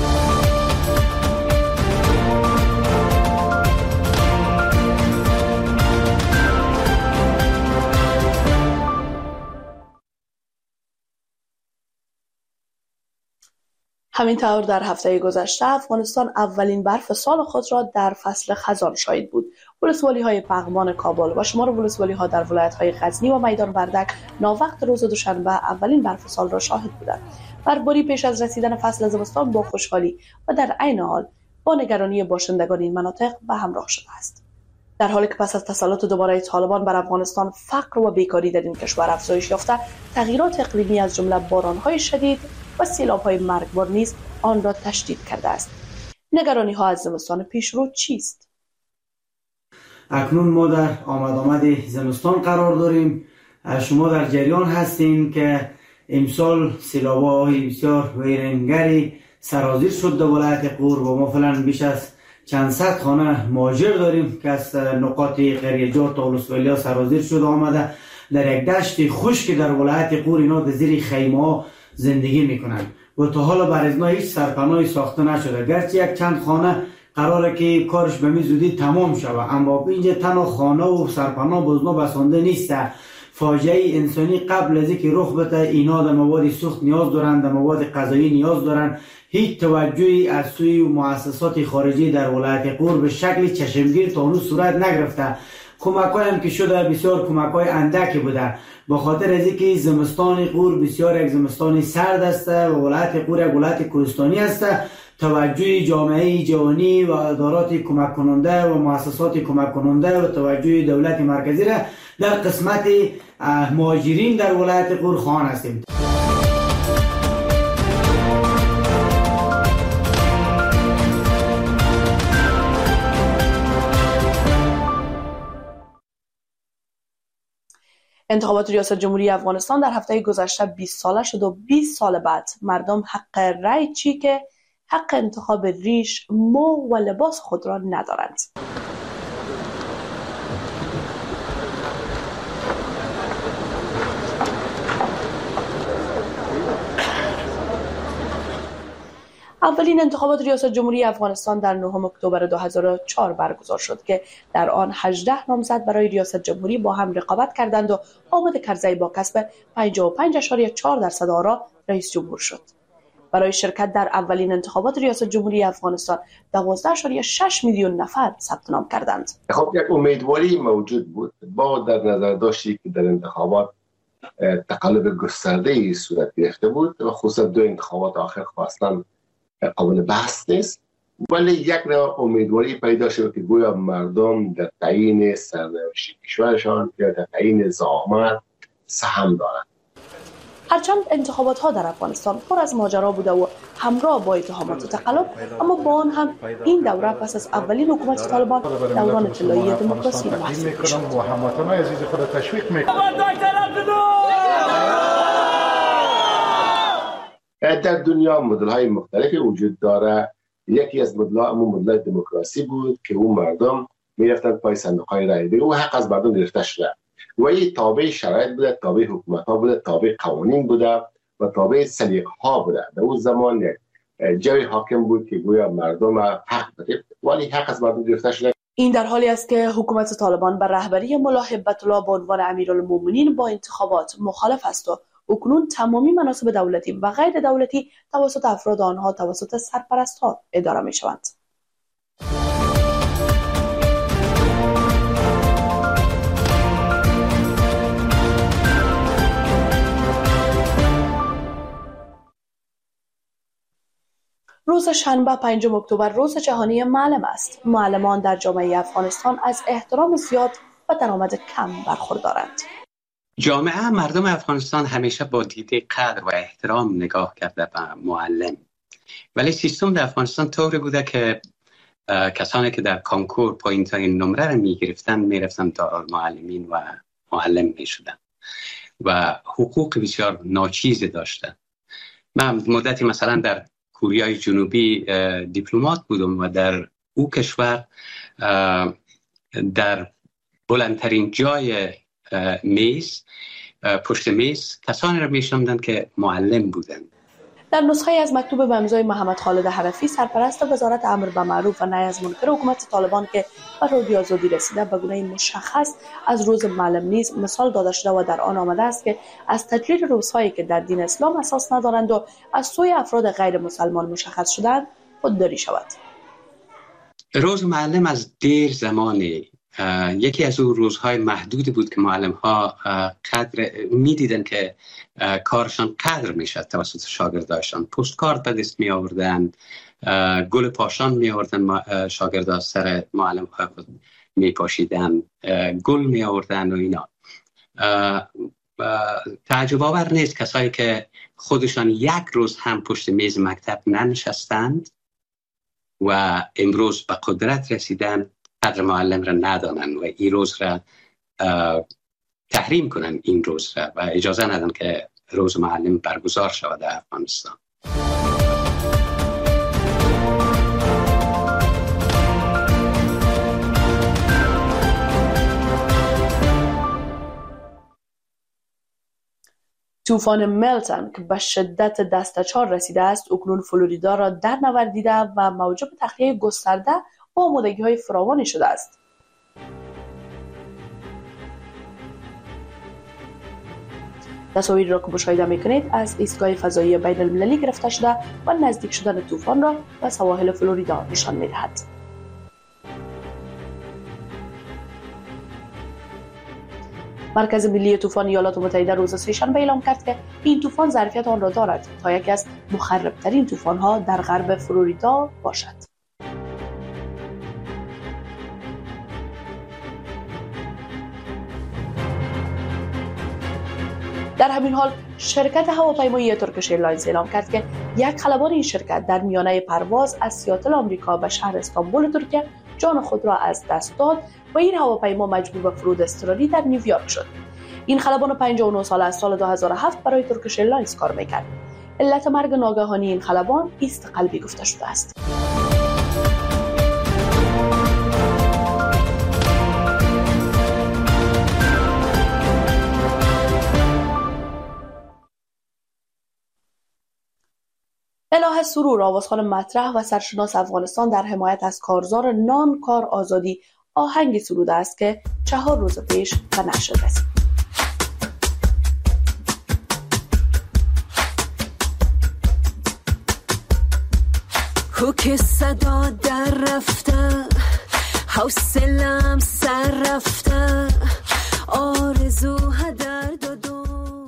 همینطور در هفته گذشته افغانستان اولین برف سال خود را در فصل خزان شاهد بود. ولسوالی‌های پغمان کابل و شمار ولسوالی‌ها در ولایت‌های غزنی و میدان وردک ناوقت روز دوشنبه اولین برف سال را شاهد بودند. برفباری پیش از رسیدن فصل زمستان با خوشحالی و در عین حال با نگرانی باشندگان این مناطق به همراه شده است. در حالی که پس از تسلط دوباره طالبان بر افغانستان فقر و بیکاری در این کشور افزایش یافته، تغییرات اقلیمی از جمله باران‌های شدید و سیلاب‌های مرگبار نیز آن را تشدید کرده است. نگرانی‌ها از زمستان پیشرو چیست؟ اکنون ما در آمد زمستان قرار داریم. شما در جریان هستین که امسال سیلاب‌های بسیار ویرانگری سرازیر شد در ولایت غور و ما فعلا بیش از چند صد خانه مهاجر داریم که از نقاط قریه‌جات تا ولسوالی‌ها سرازیر شده آمده. در یک دشت خشک در ولایت غور اینا در زیر خیمه‌ها زندگی میکنن و تا حالا بر ازنا هیچ سرپناهی ساخته نشده، گرچه یک چند خانه قراره که کارش به می زودی تمام شود، اما اینجا تنها خانه و سرپناه بزنا بسانده نیست. فاجعه انسانی قبل از اینکه رخ بده اینا در مواد سوخت نیاز دارن، در مواد غذایی نیاز دارن. هیچ توجهی از سوی مؤسسات خارجی در ولایت غور به شکل چشمگیر تا هنوز صورت نگرفته. کمک‌های هم که شده بسیار کمک‌های اندکی بوده، به خاطر از اینکه زمستان غور بسیار یک زمستان سرد است و ولایت غور یک ولایت کوهستانی است. توجه جامعه جهانی و ادارات کمک کننده و مؤسسات کمک کننده و توجه دولت مرکزی را در قسمت مهاجرین در ولایت غور خواهان هستیم. انتخابات ریاست جمهوری افغانستان در هفته گذشته 20 ساله شد و 20 سال بعد مردم حق رأی چی که حق انتخاب ریش، مو و لباس خود را ندارند. اولین انتخابات ریاست جمهوری افغانستان در 9 اکتبر 2004 برگزار شد که در آن 18 نامزد برای ریاست جمهوری با هم رقابت کردند و حامد کرزی با کسب 55.4% آرا رئیس جمهور شد. برای شرکت در اولین انتخابات ریاست جمهوری افغانستان 12.6 میلیون نفر ثبت نام کردند. خب یک امیدواری موجود بود با در نظر داشتی که در انتخابات تقلب گسترده‌ای صورت گرفته بود و خصوصا 2 انتخابات آخر اصلا قابل بحث نیست، ولی یک نوع امیدواری پیدا شد که گویا مردم در تعیین سرنوشت کشورشان یا در تعیین زعامت سهم دارند. هرچند انتخابات ها در افغانستان پر از ماجرا بوده و همراه با اتهامات و تقلب، اما با آن هم این دوره پس از اولین حکومت طالبان دوران طلایی دموکراسی محسوب می‌شد. در دنیا مدل‌های مختلفی وجود داره. یکی از مدل دموکراسی بود که اون مردم میرفتن پای صندوق‌های رای دهی و حق از مردم گرفته شده و این تابع شرایط بوده، تابع حکومت‌ها بوده، تابع قوانین بوده و تابع سلیقه‌ها بوده. در اون زمان یک جوی حاکم بود که گویا مردم حق داشت ولی حق از مردم گرفته شده. این در حالی است که حکومت طالبان بر رهبری ملا هیبت الله به عنوان امیرالمومنین با انتخابات مخالف است و اکنون تمامی مناصب دولتی و غیر دولتی توسط افراد آنها توسط سرپرست‌ها اداره می‌شوند. روز شنبه 5 اکتبر روز جهانی معلم است. معلمان در جامعه افغانستان از احترام زیاد و درآمد کم برخوردارند. جامعه مردم افغانستان همیشه با دیده قدر و احترام نگاه کرده به معلم، ولی سیستم در افغانستان طوری بوده که کسانی که در کنکور پایین‌ترین نمره را می‌گرفتن می‌رفتن دارالمعلمین و معلم می‌شدن و حقوق بسیار ناچیزی داشتن. من مدتی مثلا در کره جنوبی دیپلمات بودم و در او کشور در بلندترین جای میز، پشت میز کسانی را میشناختند که معلم بودند. در نسخه از مکتوب به امضای محمد خالد حنفی، سرپرست وزارت امر به معروف و نهی از منکر حکومت طالبان که به رادیو آزادی رسیده، به گونه مشخص از روز معلم نیز مثال داده شده و در آن آمده است که از تجلیل روزهایی که در دین اسلام اساس ندارند و از سوی افراد غیر مسلمان مشخص شدند خودداری شود. روز معلم از دیر زمانی یکی از اون روزهای محدودی بود که معلم ها قدر میدیدن که کارشان قدر میشد توسط شاگرداشان. پستکارت به دست می آوردن، گل پاشان می آوردن، شاگردا سر معلم ها خود می پاشیدن، گل می آوردن و اینا. تعجب آور نیست کسایی که خودشان یک روز هم پشت میز مکتب ننشستند و امروز به قدرت رسیدن قدر معلم را ندانند و این روز را تحریم کنند، این روز را، و اجازه ندن که روز معلم برگزار شود در افغانستان. طوفان میلتن که به شدت دسته 4 رسیده است، اکنون فلوریدا را در نوردیده و موجب تخلیه گسترده و آمادگی‌های فراوانی شده است. تصاویری را که مشاهده می‌کنید از ایستگاه فضایی بین‌المللی گرفته شده و نزدیک شدن طوفان را به سواحل فلوریدا نشان می‌دهد. مرکز ملی طوفان ایالات متحده روز سه‌شنبه اعلام کرد که این طوفان ظرفیت آن را دارد تا یکی از مخرب‌ترین طوفان‌ها در غرب فلوریدا باشد. در همین حال شرکت هواپیمایی ترکیش ایرلاینز اعلام کرد که یک خلبان این شرکت در میانه پرواز از سیاتل آمریکا به شهر استانبول ترکیه جان خود را از دست داد و این هواپیما مجبور به فرود اضطراری در نیویورک شد. این خلبان 59 ساله از سال 2007 برای ترکیش ایرلاینز کار می‌کرد. علت مرگ ناگهانی این خلبان ایست قلبی گفته شده است. الهه سرور، آوازخوان مطرح و سرشناس افغانستان، در حمایت از کارزار نان کار آزادی آهنگی سروده است که 4 روز پیش به نشر رسید. که صدا در رفته حوصلم سر رفته آرزو هدر دادم.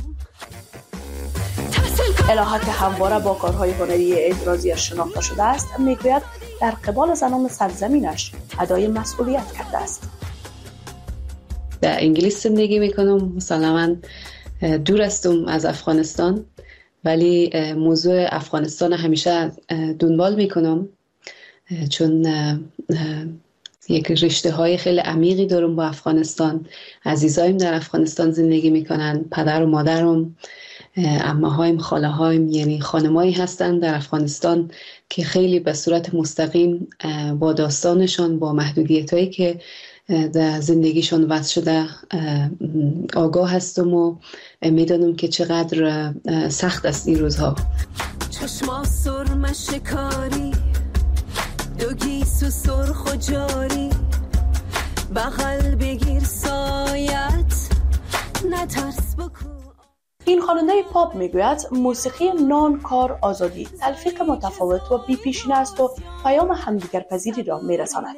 الهه که همواره با کارهای هنری اعتراضیش شناخته شده است میگوید در قبال زنان سرزمینش ادای مسئولیت کرده است. در انگلیس زندگی میکنم، مسلماً دور هستم از افغانستان، ولی موضوع افغانستان همیشه دنبال میکنم چون یک رشته های خیلی عمیقی دارم با افغانستان. عزیزایم در افغانستان زندگی میکنن، پدر و مادرم، عمه‌هایم، خاله‌هایم، یعنی خانمایی هستند در افغانستان که خیلی به صورت مستقیم با داستانشان، با محدودیت‌هایی که در زندگیشان وضع شده آگاه هستم و میدانم که چقدر سخت است این روزها. چشما سرم شکاری دو گیسو سرخ و جاری بغل بگیر سایت نترس بکن. این خواننده پاپ میگوید موسیقی نان کار آزادی تلفیق متفاوت و بی پیشینه است و پیام همدیگر پذیری را میرساند.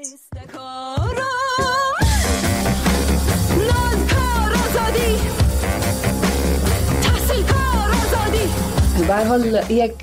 به هر حال یک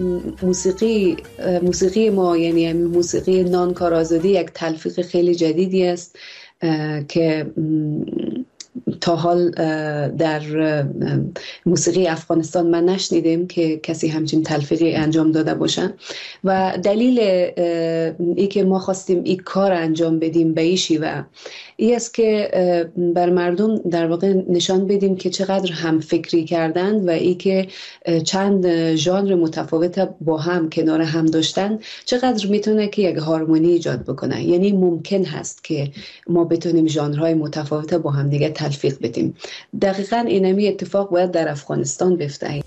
موسیقی ما، یعنی موسیقی نان کار آزادی، یک تلفیق خیلی جدیدی است که تا حال در موسیقی افغانستان من نشنیدم که کسی همچین تلفیقی انجام داده باشن و دلیل ای که ما خواستیم این کار انجام بدیم به این شیوه ای است که بر مردم در واقع نشان بدیم که چقدر هم فکری کردن و ای که چند ژانر متفاوت با هم کنار هم داشتن چقدر میتونه که یک هارمونی ایجاد بکنه. یعنی ممکن هست که ما بتونیم ژانرهای متفاوت با هم دیگه تلفیق بدیم. دقیقاً اینمی اتفاق باید در افغانستان بیفته.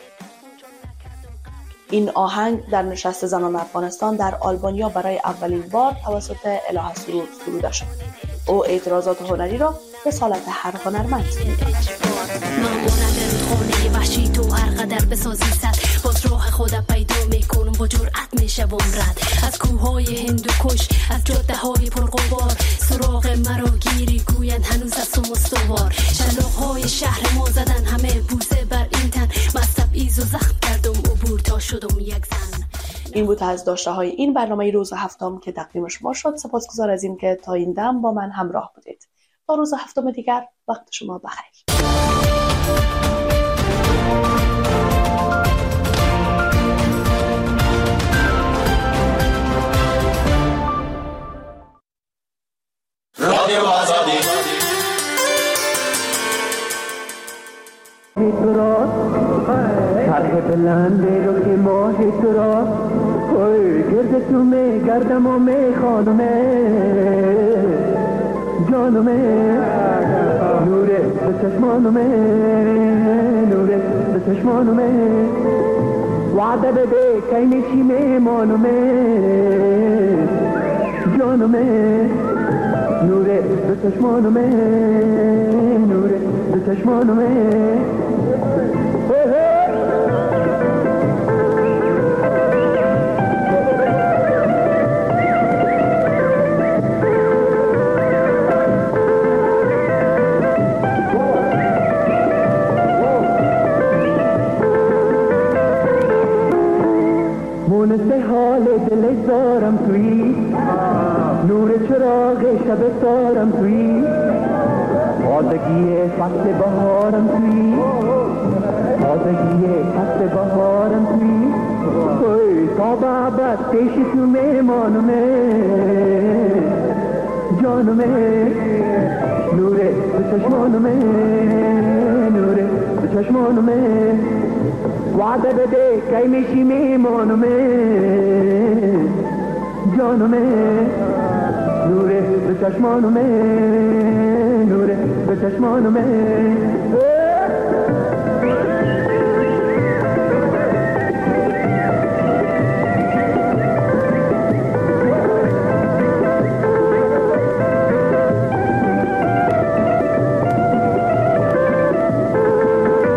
این آهنگ در نشست زنان افغانستان در آلبانیا برای اولین بار توسط الهه سرور سروده شد. او اعتراضات هنری را رسالت هر هنرمند می‌داند. خونه وحشی تو هر قدر بسازی سد باز راه خودم پیدا میکنم با جرأت میشوم رد از کوههای هندوکش از جاده های پرغبار سراغ مرا گیری گویند هنوز از مستوار شلاق‌های شهر ما زدن همه بوسه بر این تن مستب ایز و زخم کردم عبور تا شدم یک زن. این بود از داشته های این برنامه روز هفتم که تقدیم شما شد. سپاسگزار از این که تا این دم با من همراه بودید. تا روز هفتم دیگر وقت شما بخیر. رادیو آزادی طرح بلنده رو که ماه تو را گرد تو می گردم و می خانمه جانمه نوره به چشمانمه نوره به چشمانمه وعده بده که نشی میمانمه جانمه نوره به چشمانمه نوره به چشمانمه مونس حال دل زارم توی نور چراغ شب سارم توی تازگی فصل بهارم توی تازگی فصل بهارم توی تا بعد پیش تو میمانمه جانمه نوره به چشمانمه نوره به چشمانمه وعده بده که میشی میمانمه جانمه نوره به چشمانمه نوره به چشمانمه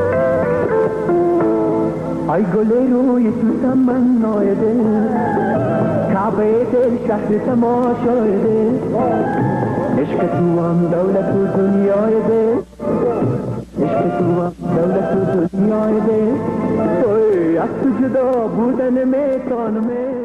ای گل روی تو تمنای دل کعبه دل شهر تماشای دل، عشق تو هم دولت و دنیای دل، عشق تو هم دولت و دنیای دل، از تو جدا بودن میتانم